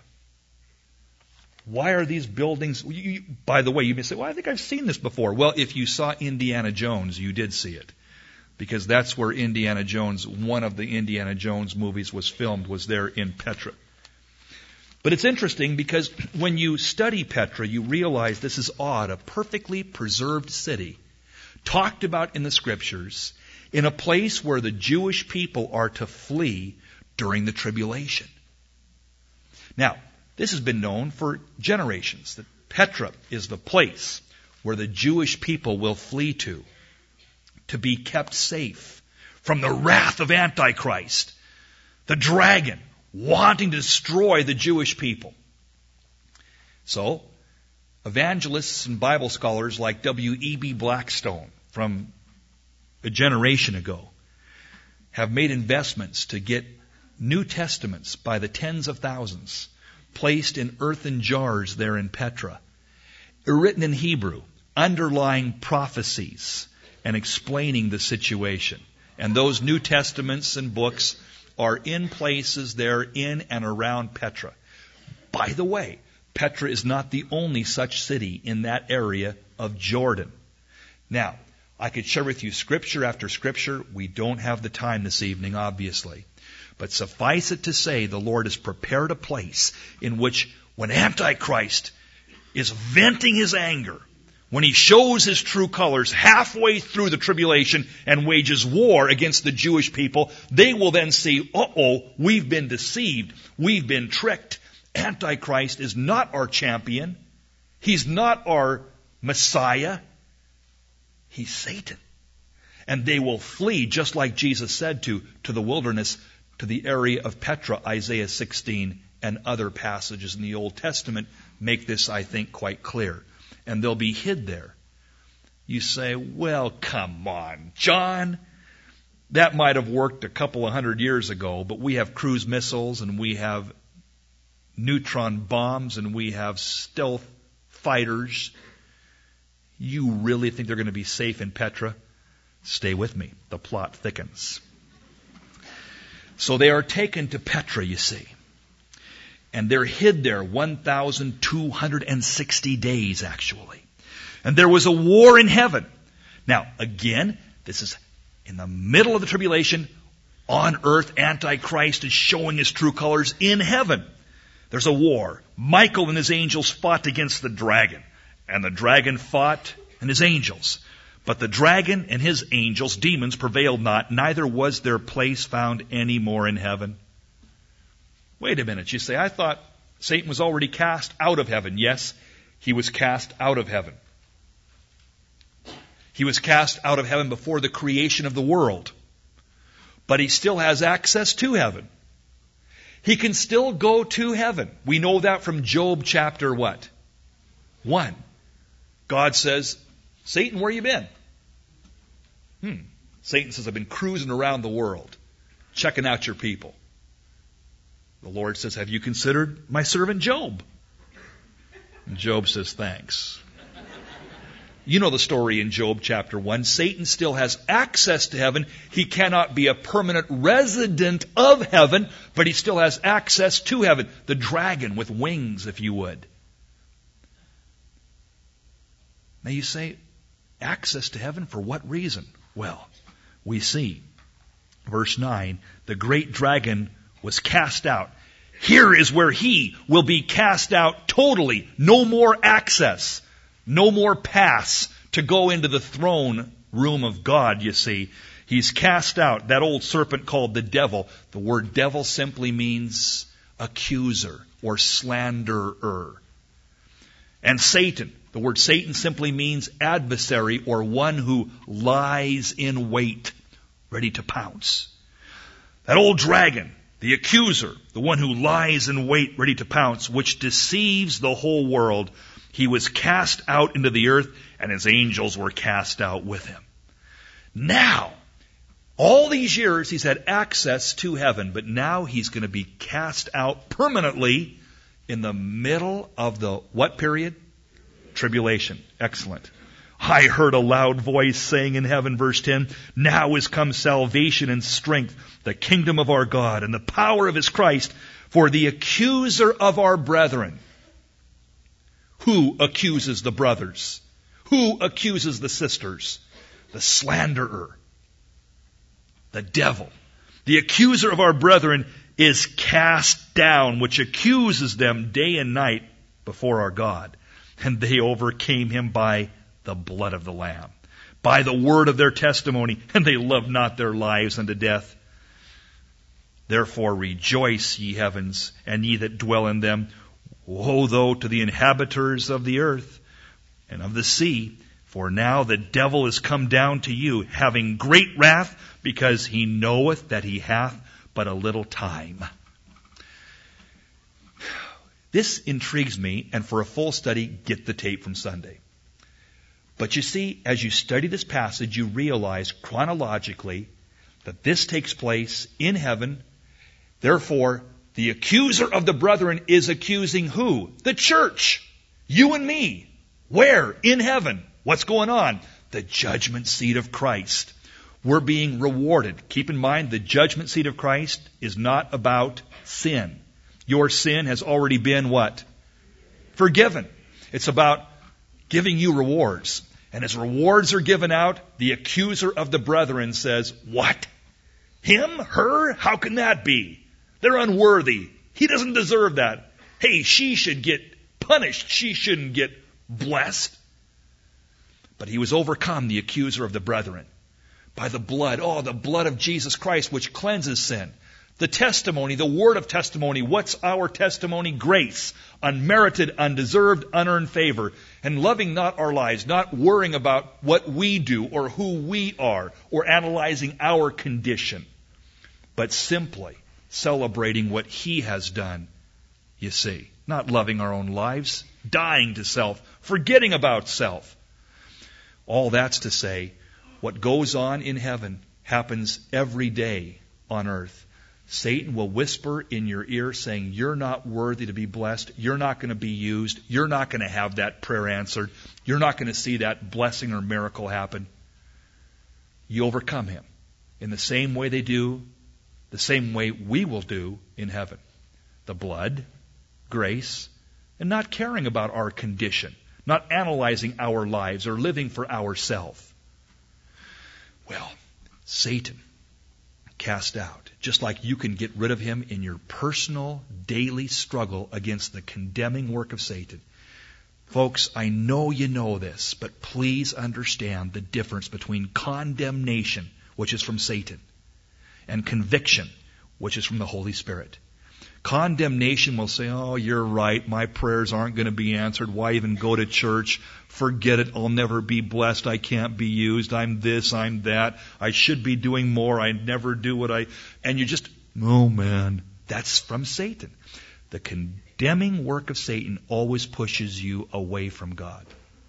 Why are these buildings... You, you, by the way, you may say, well, I think I've seen this before. Well, if you saw Indiana Jones, you did see it. Because that's where Indiana Jones, one of the Indiana Jones movies was filmed, was there in Petra. But it's interesting because when you study Petra, you realize this is odd. A perfectly preserved city, talked about in the Scriptures, in a place where the Jewish people are to flee during the tribulation. Now, this has been known for generations, that Petra is the place where the Jewish people will flee to, to be kept safe from the wrath of Antichrist, the dragon wanting to destroy the Jewish people. So, evangelists and Bible scholars like W E B Blackstone from a generation ago have made investments to get New Testaments by the tens of thousands placed in earthen jars there in Petra, written in Hebrew, underlying prophecies and explaining the situation. And those New Testaments and books are in places there in and around Petra. By the way, Petra is not the only such city in that area of Jordan. Now, I could share with you scripture after scripture. We don't have the time this evening, obviously. But suffice it to say, the Lord has prepared a place in which when Antichrist is venting his anger, when he shows his true colors halfway through the tribulation and wages war against the Jewish people, they will then see, uh-oh, we've been deceived. We've been tricked. Antichrist is not our champion. He's not our Messiah. He's Satan. And they will flee, just like Jesus said to, to the wilderness, to the area of Petra. Isaiah sixteen and other passages in the Old Testament make this, I think, quite clear. And they'll be hid there. You say, well, come on, John. That might have worked a couple of hundred years ago, but we have cruise missiles and we have neutron bombs and we have stealth fighters. You really think they're going to be safe in Petra? Stay with me. The plot thickens. So they are taken to Petra, you see. And they're hid there one thousand two hundred sixty days, actually. And there was a war in heaven. Now, again, this is in the middle of the tribulation. On earth, Antichrist is showing his true colors in heaven. There's a war. Michael and his angels fought against the dragon. And the dragon fought and his angels. But the dragon and his angels, demons, prevailed not, neither was their place found any more in heaven. Wait a minute, you say, I thought Satan was already cast out of heaven. Yes, he was cast out of heaven. He was cast out of heaven before the creation of the world. But he still has access to heaven. He can still go to heaven. We know that from Job chapter what? One. God says, Satan, where you been? Hmm. Satan says, I've been cruising around the world, checking out your people. The Lord says, have you considered my servant Job? And Job says, thanks. You know the story in Job chapter one. Satan still has access to heaven. He cannot be a permanent resident of heaven, but he still has access to heaven. The dragon with wings, if you would. Now you say, access to heaven for what reason? Well, we see, verse nine, the great dragon was cast out. Here is where he will be cast out totally. No more access. No more pass to go into the throne room of God, you see. He's cast out. That old serpent called the devil. The word devil simply means accuser or slanderer. And Satan. The word Satan simply means adversary or one who lies in wait, ready to pounce. That old dragon, the accuser, the one who lies in wait, ready to pounce, which deceives the whole world, he was cast out into the earth, and his angels were cast out with him. Now, all these years he's had access to heaven, but now he's going to be cast out permanently in the middle of the what period? Tribulation. Excellent. I heard a loud voice saying in heaven, verse ten, now is come salvation and strength, the kingdom of our God, and the power of his Christ, for the accuser of our brethren. Who accuses the brothers? Who accuses the sisters? The slanderer. The devil. The accuser of our brethren is cast down, which accuses them day and night before our God. And they overcame him by the blood of the Lamb, by the word of their testimony, and they loved not their lives unto death. Therefore rejoice, ye heavens, and ye that dwell in them. Woe though to the inhabitants of the earth and of the sea, for now the devil is come down to you, having great wrath, because he knoweth that he hath but a little time. This intrigues me, and for a full study, get the tape from Sunday. But you see, as you study this passage, you realize chronologically that this takes place in heaven. Therefore, the accuser of the brethren is accusing who? The church. You and me. Where? In heaven. What's going on? The judgment seat of Christ. We're being rewarded. Keep in mind, the judgment seat of Christ is not about sin. Your sin has already been what? forgiven. It's about giving you rewards. And as rewards are given out, the accuser of the brethren says, what? Him? Her? How can that be? They're unworthy. He doesn't deserve that. Hey, she should get punished. She shouldn't get blessed. But he was overcome, the accuser of the brethren, by the blood. Oh, the blood of Jesus Christ, which cleanses sin. The testimony, the word of testimony. What's our testimony? Grace. Unmerited, undeserved, unearned favor. And loving not our lives, not worrying about what we do or who we are or analyzing our condition, but simply celebrating what He has done, you see. Not loving our own lives, dying to self, forgetting about self. All that's to say, what goes on in heaven happens every day on earth. Satan will whisper in your ear saying, you're not worthy to be blessed. You're not going to be used. You're not going to have that prayer answered. You're not going to see that blessing or miracle happen. You overcome him in the same way they do, the same way we will do in heaven. The blood, grace, and not caring about our condition, not analyzing our lives or living for ourselves. Well, Satan cast out, just like you can get rid of him in your personal daily struggle against the condemning work of Satan. Folks, I know you know this, but please understand the difference between condemnation, which is from Satan, and conviction, which is from the Holy Spirit. Condemnation will say, oh, you're right, my prayers aren't going to be answered. Why even go to church? Forget it, I'll never be blessed, I can't be used, I'm this, I'm that, I should be doing more, I never do what I... And you just, oh man, that's from Satan. The condemning work of Satan always pushes you away from God.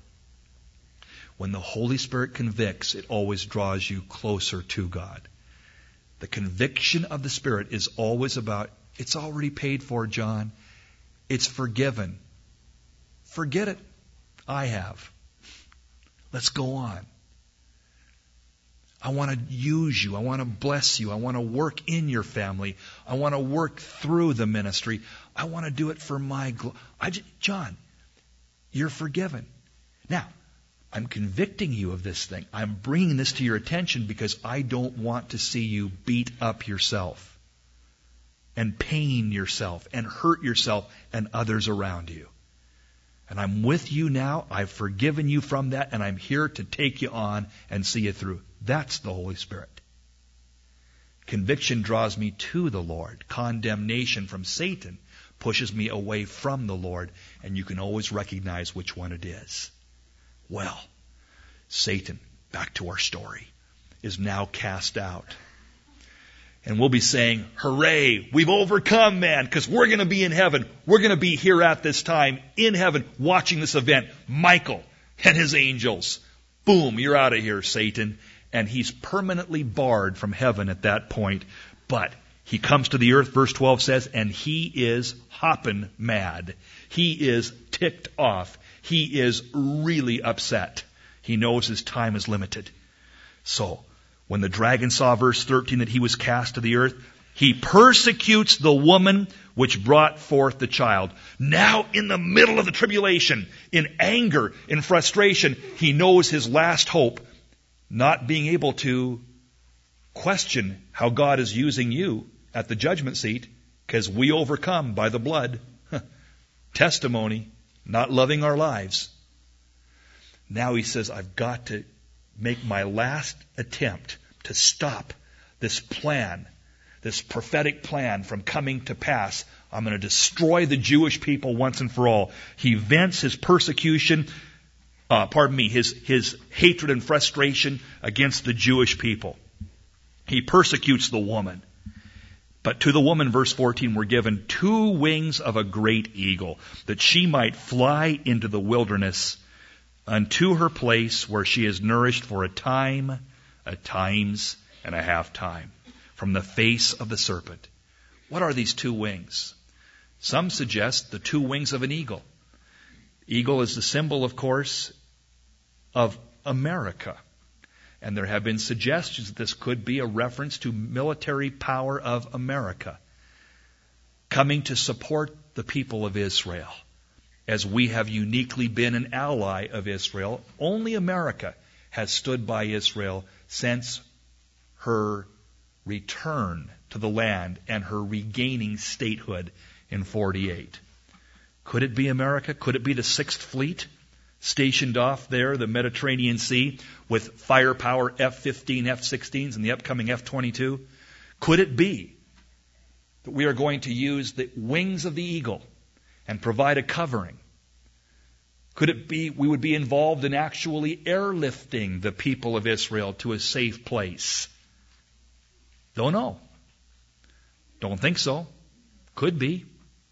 When the Holy Spirit convicts, it always draws you closer to God. The conviction of the Spirit is always about, it's already paid for, John. It's forgiven. Forget it. I have. Let's go on. I want to use you. I want to bless you. I want to work in your family. I want to work through the ministry. I want to do it for my glory. John, you're forgiven. Now, I'm convicting you of this thing. I'm bringing this to your attention because I don't want to see you beat up yourself and pain yourself and hurt yourself and others around you. And I'm with you now. I've forgiven you from that, and I'm here to take you on and see you through. That's the Holy Spirit. Conviction draws me to the Lord. Condemnation from Satan pushes me away from the Lord, and you can always recognize which one it is. Well, Satan, back to our story, is now cast out. And we'll be saying, hooray, we've overcome, man, because we're going to be in heaven. We're going to be here at this time in heaven watching this event. Michael and his angels. Boom, you're out of here, Satan. And he's permanently barred from heaven at that point. But he comes to the earth, verse twelve says, and he is hopping mad. He is ticked off. He is really upset. He knows his time is limited. So, when the dragon saw, verse thirteen, that he was cast to the earth, he persecutes the woman which brought forth the child. Now, in the middle of the tribulation, in anger, in frustration, he knows his last hope, not being able to question how God is using you at the judgment seat, because we overcome by the blood. Testimony, not loving our lives. Now he says, I've got to make my last attempt to stop this plan, this prophetic plan from coming to pass. I'm going to destroy the Jewish people once and for all. He vents his persecution, uh, pardon me, his, his hatred and frustration against the Jewish people. He persecutes the woman. But to the woman, verse fourteen, were given two wings of a great eagle, that she might fly into the wilderness unto her place where she is nourished for a time, a times, and a half time, from the face of the serpent. What are these two wings? Some suggest the two wings of an eagle. Eagle is the symbol, of course, of America. And there have been suggestions that this could be a reference to military power of America coming to support the people of Israel as we have uniquely been an ally of Israel. Only America has stood by Israel since her return to the land and her regaining statehood in forty-eight. Could it be America? Could it be the Sixth Fleet stationed off there, the Mediterranean Sea, with firepower F fifteen, F sixteens, and the upcoming F twenty-two? Could it be that we are going to use the wings of the eagle and provide a covering? Could it be we would be involved in actually airlifting the people of Israel to a safe place? Don't know. Don't think so. Could be.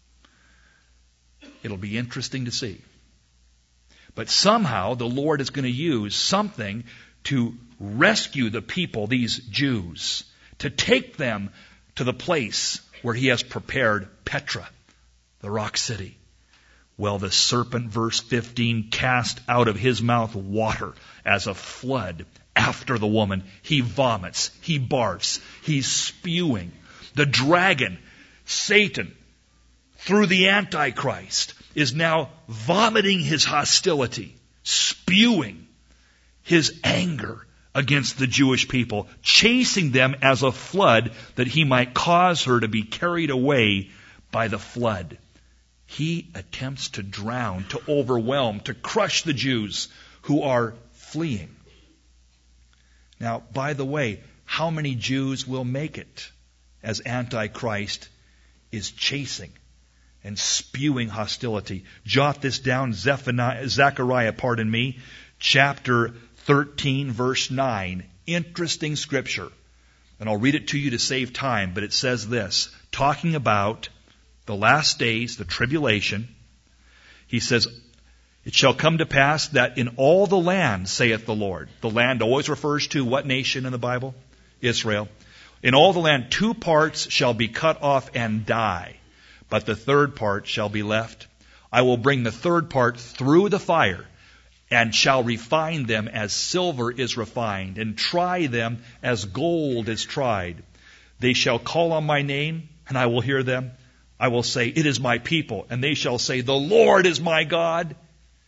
It'll be interesting to see. But somehow the Lord is going to use something to rescue the people, these Jews, to take them to the place where He has prepared Petra, the rock city. Well, the serpent, verse fifteen, cast out of his mouth water as a flood after the woman. He vomits. He barfs. He's spewing. The dragon, Satan, through the Antichrist, is now vomiting his hostility, spewing his anger against the Jewish people, chasing them as a flood that he might cause her to be carried away by the flood. He attempts to drown, to overwhelm, to crush the Jews who are fleeing. Now, by the way, how many Jews will make it as Antichrist is chasing and spewing hostility? Jot this down, Zephaniah, Zechariah, pardon me, chapter thirteen, verse nine. Interesting scripture. And I'll read it to you to save time, but it says this, talking about the last days, the tribulation. He says, it shall come to pass that in all the land, saith the Lord. The land always refers to what nation in the Bible? Israel. In all the land, two parts shall be cut off and die, but the third part shall be left. I will bring the third part through the fire, and shall refine them as silver is refined, and try them as gold is tried. They shall call on my name, and I will hear them. I will say, it is my people, and they shall say, the Lord is my God.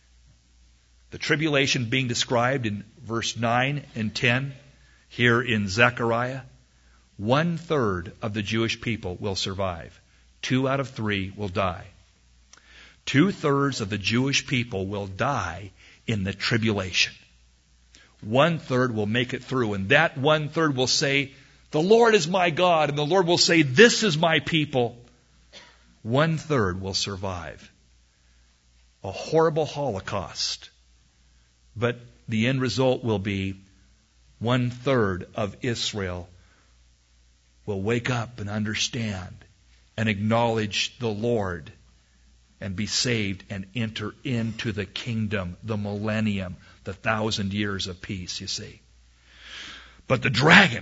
The tribulation being described in verse nine and ten, here in Zechariah, one third of the Jewish people will survive. Two out of three will die. Two thirds of the Jewish people will die in the tribulation. One third will make it through, and that one third will say, the Lord is my God, and the Lord will say, this is my people. One third will survive. A horrible holocaust. But the end result will be one third of Israel will wake up and understand and acknowledge the Lord and be saved and enter into the kingdom, the millennium, the thousand years of peace, you see. But the dragon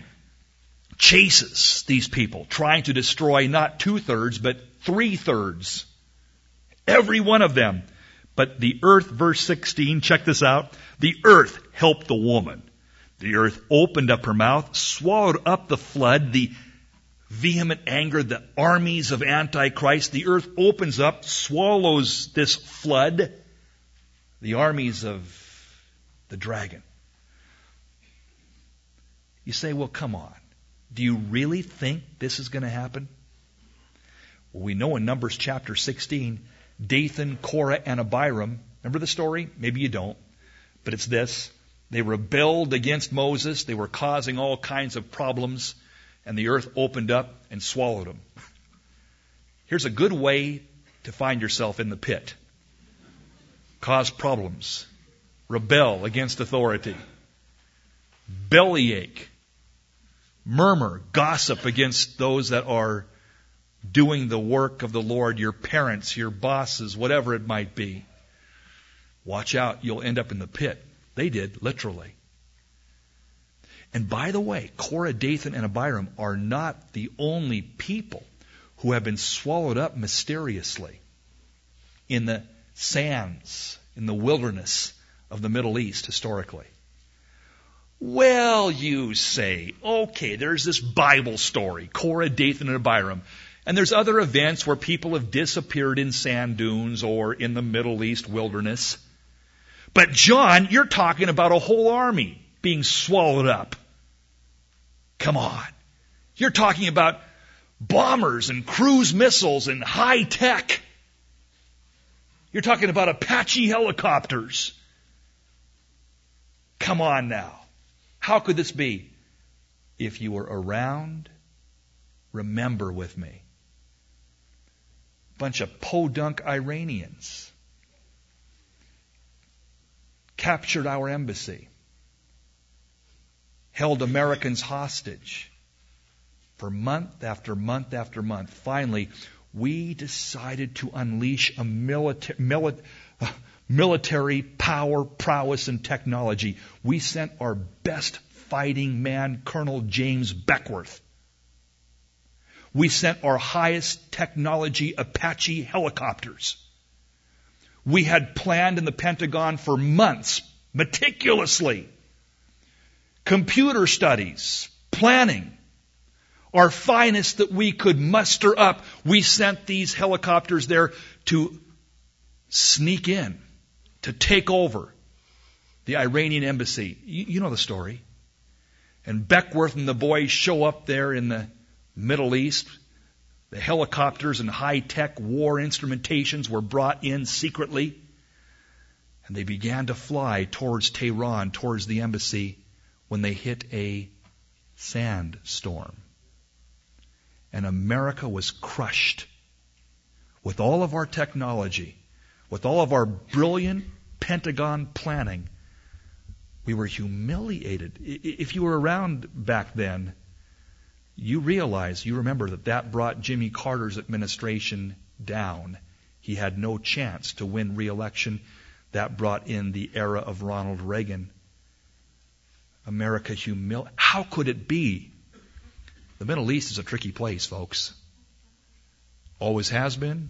chases these people, trying to destroy not two-thirds, but three-thirds. Every one of them. But the earth, verse sixteen, check this out. The earth helped the woman. The earth opened up her mouth, swallowed up the flood, the vehement anger, the armies of Antichrist. The earth opens up, swallows this flood, the armies of the dragon. You say, well, come on. Do you really think this is going to happen? Well, we know in Numbers chapter sixteen, Dathan, Korah, and Abiram, remember the story? Maybe you don't, but it's this. They rebelled against Moses. They were causing all kinds of problems, and the earth opened up and swallowed them. Here's a good way to find yourself in the pit. Cause problems. Rebel against authority. Bellyache. Murmur, gossip against those that are doing the work of the Lord, your parents, your bosses, whatever it might be. Watch out, you'll end up in the pit. They did, literally. And by the way, Korah, Dathan, and Abiram are not the only people who have been swallowed up mysteriously in the sands, in the wilderness of the Middle East historically. Well, you say, okay, there's this Bible story, Korah, Dathan, and Abiram. And there's other events where people have disappeared in sand dunes or in the Middle East wilderness. But John, you're talking about a whole army being swallowed up. Come on. You're talking about bombers and cruise missiles and high tech. You're talking about Apache helicopters. Come on now. How could this be? If you were around, remember with me. Bunch of podunk Iranians captured our embassy, held Americans hostage for month after month after month. Finally, we decided to unleash a military, mili- uh, military power, prowess, and technology. We sent our best fighting man, Colonel James Beckworth. We sent our highest technology Apache helicopters. We had planned in the Pentagon for months, meticulously, computer studies, planning, our finest that we could muster up. We sent these helicopters there to sneak in, to take over the Iranian embassy. You, you know the story. And Beckworth and the boys show up there in the Middle East. The helicopters and high-tech war instrumentations were brought in secretly. And they began to fly towards Tehran, towards the embassy, when they hit a sandstorm. And America was crushed with all of our technology, with all of our brilliant Pentagon planning. We were humiliated. If you were around back then, you realize, you remember that that brought Jimmy Carter's administration down. He had no chance to win re-election. That brought in the era of Ronald Reagan. America humiliated. How could it be? The Middle East is a tricky place, folks. Always has been.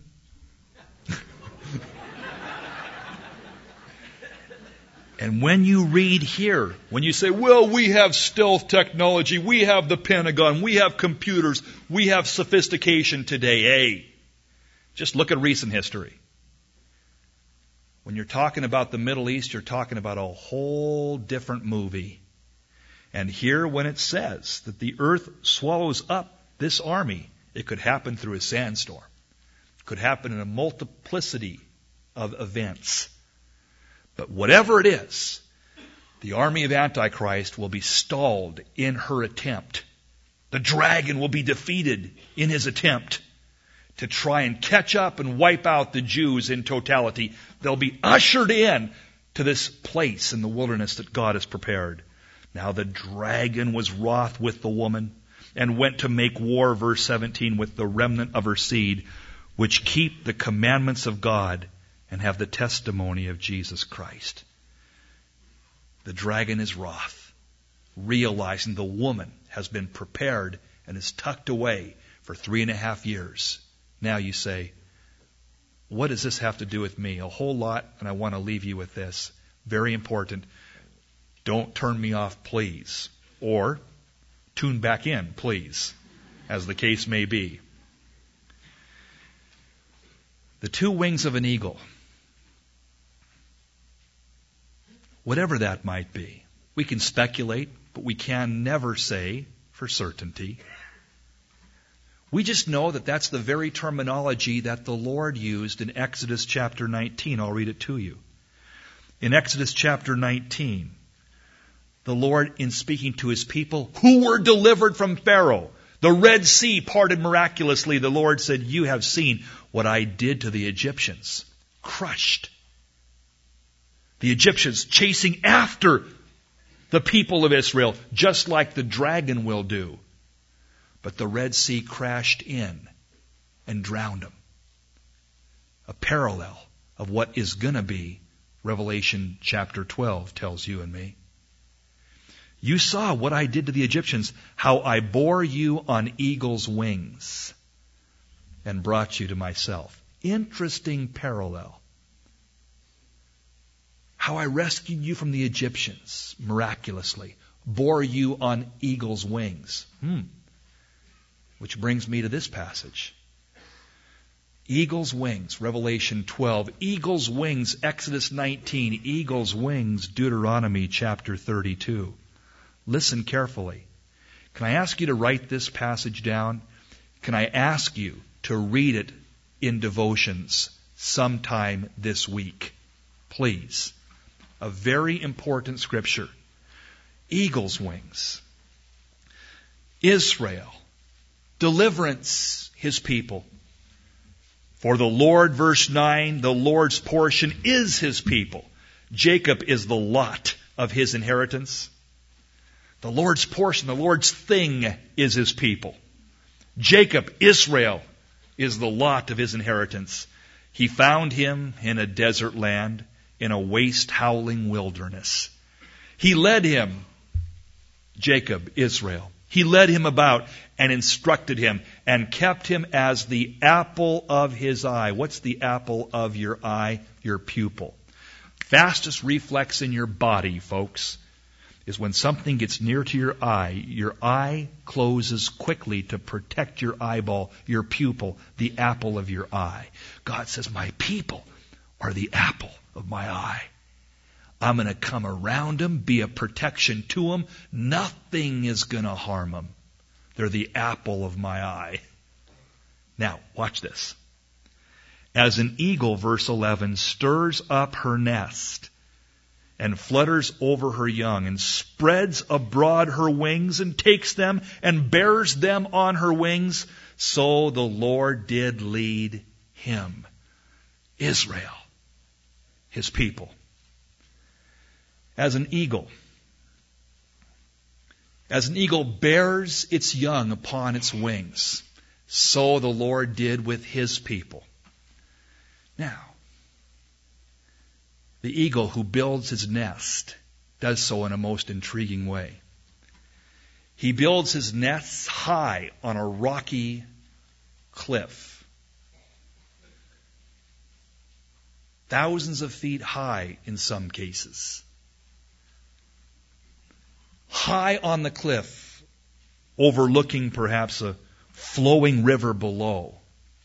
And when you read here, when you say, well, we have stealth technology, we have the Pentagon, we have computers, we have sophistication today. Hey, just look at recent history. When you're talking about the Middle East, you're talking about a whole different movie. And here, when it says that the earth swallows up this army, it could happen through a sandstorm. It could happen in a multiplicity of events. But whatever it is, the army of Antichrist will be stalled in her attempt. The dragon will be defeated in his attempt to try and catch up and wipe out the Jews in totality. They'll be ushered in to this place in the wilderness that God has prepared. Now the dragon was wroth with the woman and went to make war, verse seventeen, with the remnant of her seed, which keep the commandments of God and have the testimony of Jesus Christ. The dragon is wroth, realizing the woman has been prepared and is tucked away for three and a half years. Now you say, what does this have to do with me? A whole lot, and I want to leave you with this. Very important. Don't turn me off, please. Or tune back in, please, as the case may be. The two wings of an eagle. Whatever that might be. We can speculate, but we can never say for certainty. We just know that that's the very terminology that the Lord used in Exodus chapter nineteen. I'll read it to you. In Exodus chapter nineteen, the Lord, in speaking to His people who were delivered from Pharaoh, the Red Sea parted miraculously, the Lord said, you have seen what I did to the Egyptians. Crushed. The Egyptians chasing after the people of Israel, just like the dragon will do. But the Red Sea crashed in and drowned them. A parallel of what is going to be, Revelation chapter twelve tells you and me. You saw what I did to the Egyptians, how I bore you on eagle's wings and brought you to myself. Interesting parallel. How I rescued you from the Egyptians miraculously, bore you on eagle's wings. Hmm. Which brings me to this passage. Eagle's wings, Revelation twelve. Eagle's wings, Exodus nineteen. Eagle's wings, Deuteronomy chapter thirty-two. Listen carefully. Can I ask you to write this passage down? Can I ask you to read it in devotions sometime this week? Please. A very important scripture. Eagle's wings. Israel. Deliverance, His people. For the Lord, verse nine, the Lord's portion is His people. Jacob is the lot of His inheritance. The Lord's portion, the Lord's thing is His people. Jacob, Israel, is the lot of His inheritance. He found him in a desert land, in a waste, howling wilderness. He led him, Jacob, Israel. He led him about and instructed him and kept him as the apple of his eye. What's the apple of your eye? Your pupil. Fastest reflex in your body, folks, is when something gets near to your eye, your eye closes quickly to protect your eyeball, your pupil, the apple of your eye. God says, my people are the apple of my eye. I'm going to come around them, be a protection to them. Nothing is going to harm them. They're the apple of my eye. Now, watch this. As an eagle, verse eleven, stirs up her nest and flutters over her young and spreads abroad her wings and takes them and bears them on her wings, so the Lord did lead him, Israel, His people. As an eagle, as an eagle bears its young upon its wings, so the Lord did with His people. Now, the eagle who builds his nest does so in a most intriguing way. He builds his nests high on a rocky cliff, thousands of feet high in some cases. High on the cliff, overlooking perhaps a flowing river below.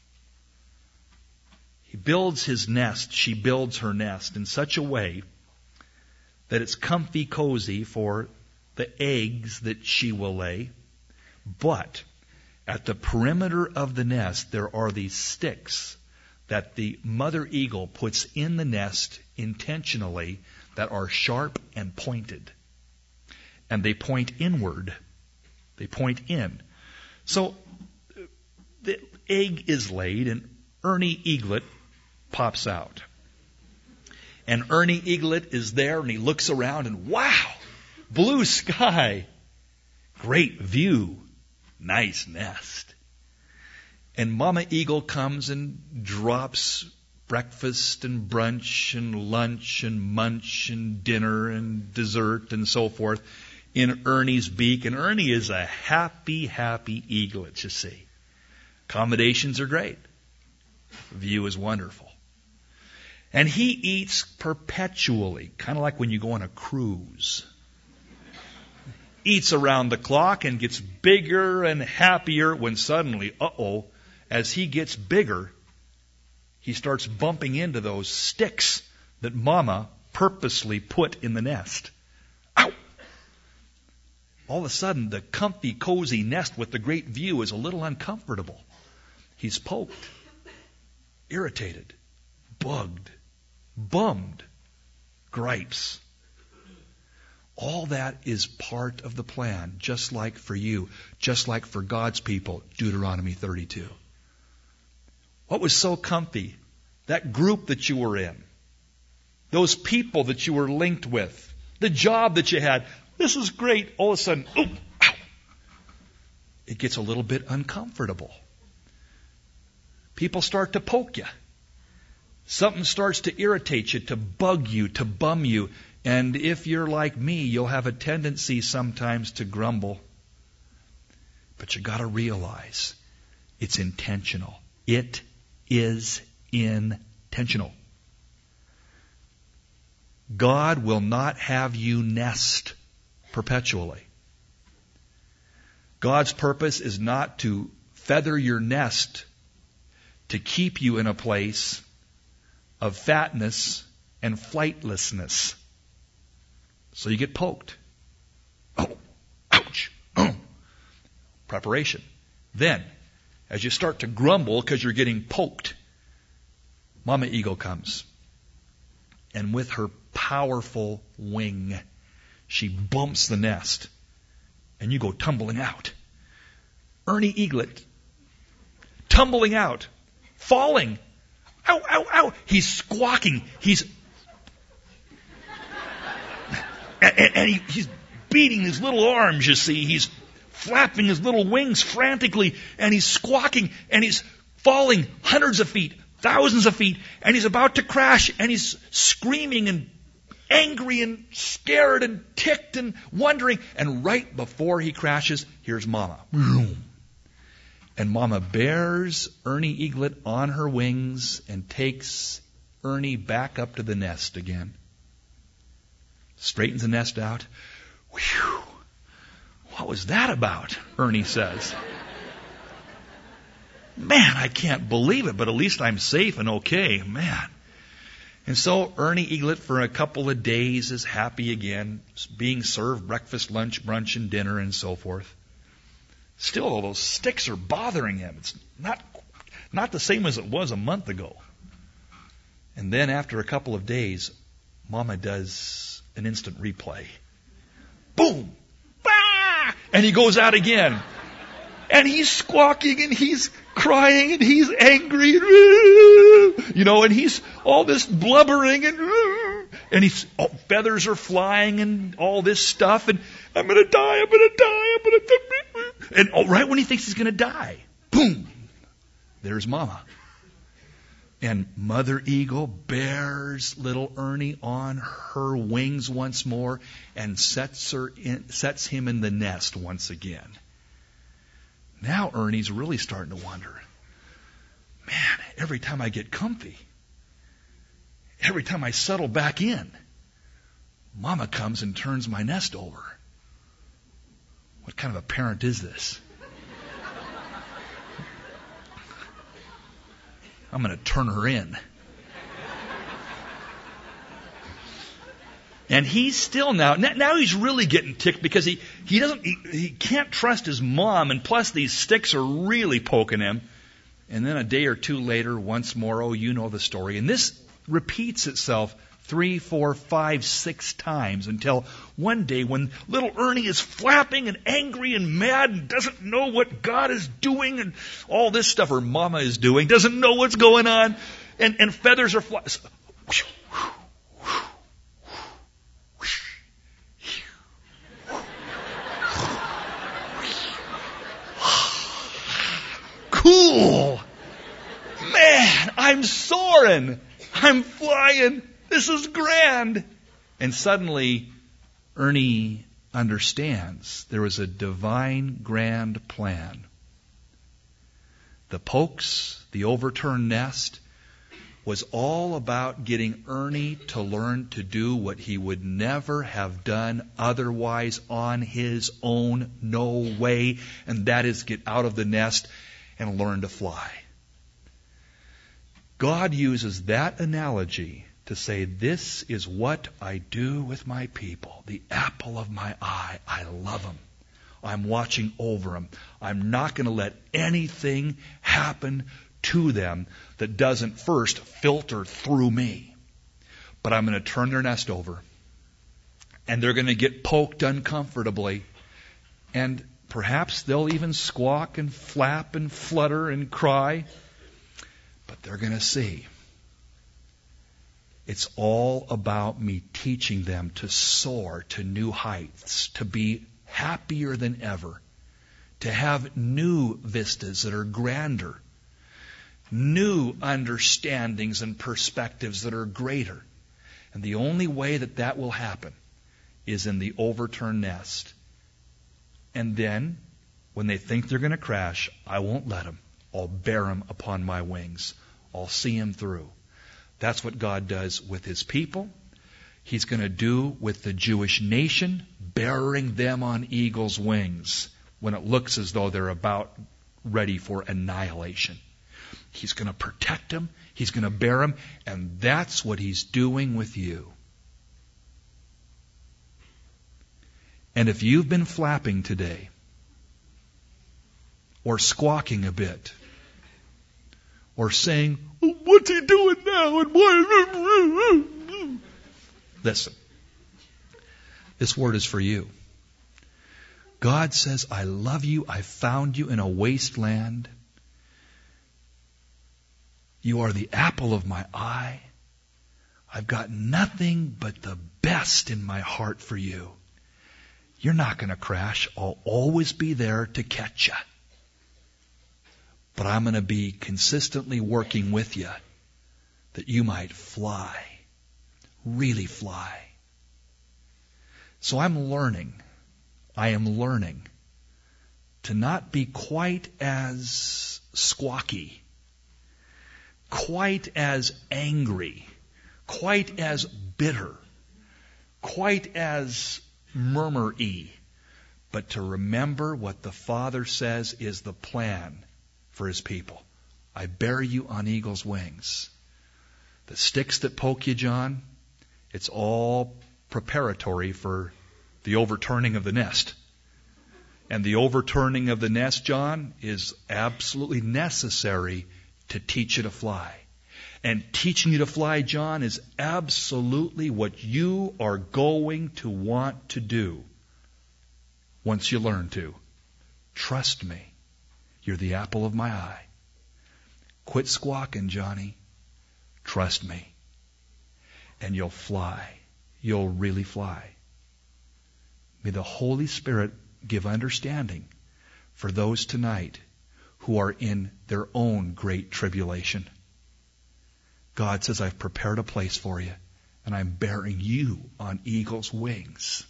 He builds his nest, she builds her nest in such a way that it's comfy cozy for the eggs that she will lay. But at the perimeter of the nest, there are these sticks that the mother eagle puts in the nest intentionally that are sharp and pointed. And they point inward. They point in. So the egg is laid and Ernie Eaglet pops out. And Ernie Eaglet is there and he looks around and wow, blue sky, great view, nice nest. And Mama Eagle comes and drops breakfast and brunch and lunch and munch and dinner and dessert and so forth in Ernie's beak. And Ernie is a happy, happy eaglet, you see. Accommodations are great. The view is wonderful. And he eats perpetually, kind of like when you go on a cruise. Eats around the clock and gets bigger and happier when suddenly, uh-oh, as he gets bigger, he starts bumping into those sticks that Mama purposely put in the nest. Ow! All of a sudden, the comfy, cozy nest with the great view is a little uncomfortable. He's poked, irritated, bugged, bummed, gripes. All that is part of the plan, just like for you, just like for God's people, Deuteronomy thirty-two. What was so comfy? That group that you were in, those people that you were linked with, the job that you had. This is great. All of a sudden, oh, ow. It gets a little bit uncomfortable. People start to poke you. Something starts to irritate you, to bug you, to bum you. And if you're like me, you'll have a tendency sometimes to grumble. But you got to realize it's intentional. It is intentional. God will not have you nest perpetually. God's purpose is not to feather your nest to keep you in a place of fatness and flightlessness. So you get poked. Oh, ouch. Oh. Preparation. Then, as you start to grumble because you're getting poked, Mama Eagle comes. And with her powerful wing, she bumps the nest. And you go tumbling out. Ernie Eaglet, tumbling out, falling. Ow, ow, ow. He's squawking. He's and, and, and he, he's beating his little arms, you see. He's flapping his little wings frantically, and he's squawking, and he's falling hundreds of feet, thousands of feet, and he's about to crash, and he's screaming and angry and scared and ticked and wondering. And right before he crashes, here's Mama. And Mama bears Ernie Eaglet on her wings and takes Ernie back up to the nest again. Straightens the nest out. Whew. What was that about? Ernie says. Man, I can't believe it, but at least I'm safe and okay. Man. And so Ernie Eaglet for a couple of days is happy again, being served breakfast, lunch, brunch, and dinner and so forth. Still, all those sticks are bothering him. It's not, not the same as it was a month ago. And then after a couple of days, Mama does an instant replay. Boom! Bah! And he goes out again. And he's squawking and he's crying and he's angry. And, you know, and he's all this blubbering and, and he's, oh, feathers are flying and all this stuff. And I'm going to die, I'm going to die, I'm going to die. And oh, right when he thinks he's going to die, boom, there's Mama. And Mother Eagle bears little Ernie on her wings once more and sets her in, sets him in the nest once again. Now Ernie's really starting to wonder, man, every time I get comfy, every time I settle back in, Mama comes and turns my nest over. What kind of a parent is this? I'm going to turn her in. And he's still now, now he's really getting ticked because he, he doesn't, he, he can't trust his mom, and plus these sticks are really poking him. And then a day or two later, once more, oh, you know the story. And this repeats itself three, four, five, six times until one day when little Ernie is flapping and angry and mad and doesn't know what God is doing and all this stuff, or Mama is doing, doesn't know what's going on, and, and feathers are flying. Cool. Man, I'm soaring. I'm flying. This is grand. And suddenly, Ernie understands there was a divine grand plan. The pokes, the overturned nest, was all about getting Ernie to learn to do what he would never have done otherwise on his own, no way, and that is get out of the nest and learn to fly. God uses that analogy to say, this is what I do with my people, the apple of my eye. I love them. I'm watching over them. I'm not going to let anything happen to them that doesn't first filter through me. But I'm going to turn their nest over, and they're going to get poked uncomfortably, and perhaps they'll even squawk and flap and flutter and cry, but they're going to see. It's all about me teaching them to soar to new heights, to be happier than ever, to have new vistas that are grander, new understandings and perspectives that are greater. And the only way that that will happen is in the overturned nest. And then, when they think they're going to crash, I won't let them. I'll bear them upon my wings. I'll see them through. That's what God does with His people. He's going to do with the Jewish nation, bearing them on eagle's wings when it looks as though they're about ready for annihilation. He's going to protect them. He's going to bear them. And that's what He's doing with you. And if you've been flapping today, or squawking a bit, or saying, oh, what's He doing now? And why? Listen, this word is for you. God says, I love you. I found you in a wasteland. You are the apple of my eye. I've got nothing but the best in my heart for you. You're not going to crash. I'll always be there to catch you. But I'm going to be consistently working with you that you might fly, really fly. So I'm learning, I am learning to not be quite as squawky, quite as angry, quite as bitter, quite as murmur-y, but to remember what the Father says is the plan for His people. I bear you on eagle's wings. The sticks that poke you, John, it's all preparatory for the overturning of the nest. And the overturning of the nest, John, is absolutely necessary to teach you to fly. And teaching you to fly, John, is absolutely what you are going to want to do once you learn to. Trust me. You're the apple of my eye. Quit squawking, Johnny. Trust me. And you'll fly. You'll really fly. May the Holy Spirit give understanding for those tonight who are in their own great tribulation. God says, I've prepared a place for you, and I'm bearing you on eagle's wings.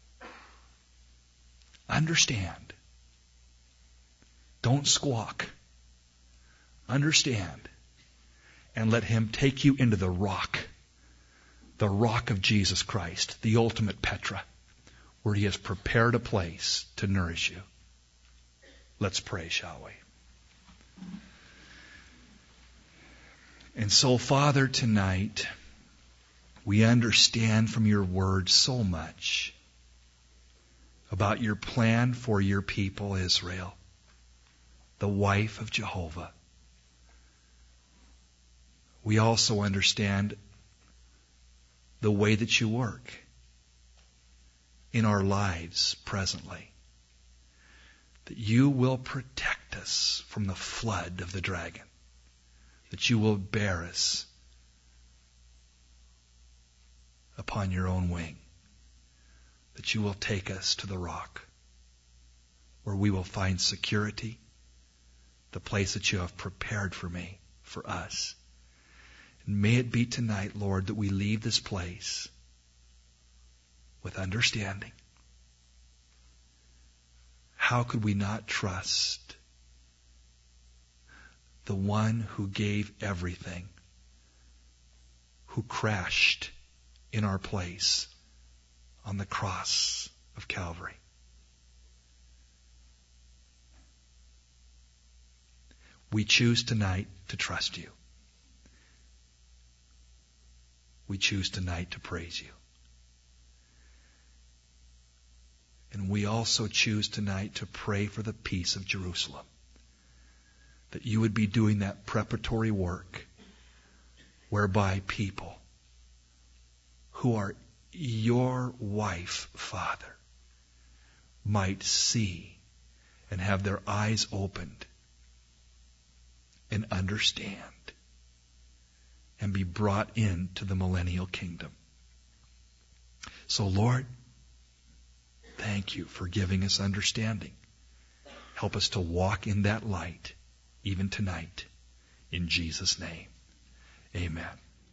Understand. Don't squawk. Understand. And let Him take you into the rock, the rock of Jesus Christ, the ultimate Petra, where He has prepared a place to nourish you. Let's pray, shall we? And so, Father, tonight, we understand from your word so much about your plan for your people, Israel, the wife of Jehovah. We also understand the way that you work in our lives presently, that you will protect us from the flood of the dragon, that you will bear us upon your own wing, that you will take us to the rock where we will find security, the place that you have prepared for me, for us. And may it be tonight, Lord, that we leave this place with understanding. How could we not trust the one who gave everything, who crashed in our place on the cross of Calvary? We choose tonight to trust you. We choose tonight to praise you. And we also choose tonight to pray for the peace of Jerusalem, that you would be doing that preparatory work whereby people who are your wife, Father, might see and have their eyes opened and understand and be brought into the millennial kingdom. So, Lord, thank you for giving us understanding. Help us to walk in that light even tonight. In Jesus' name, amen.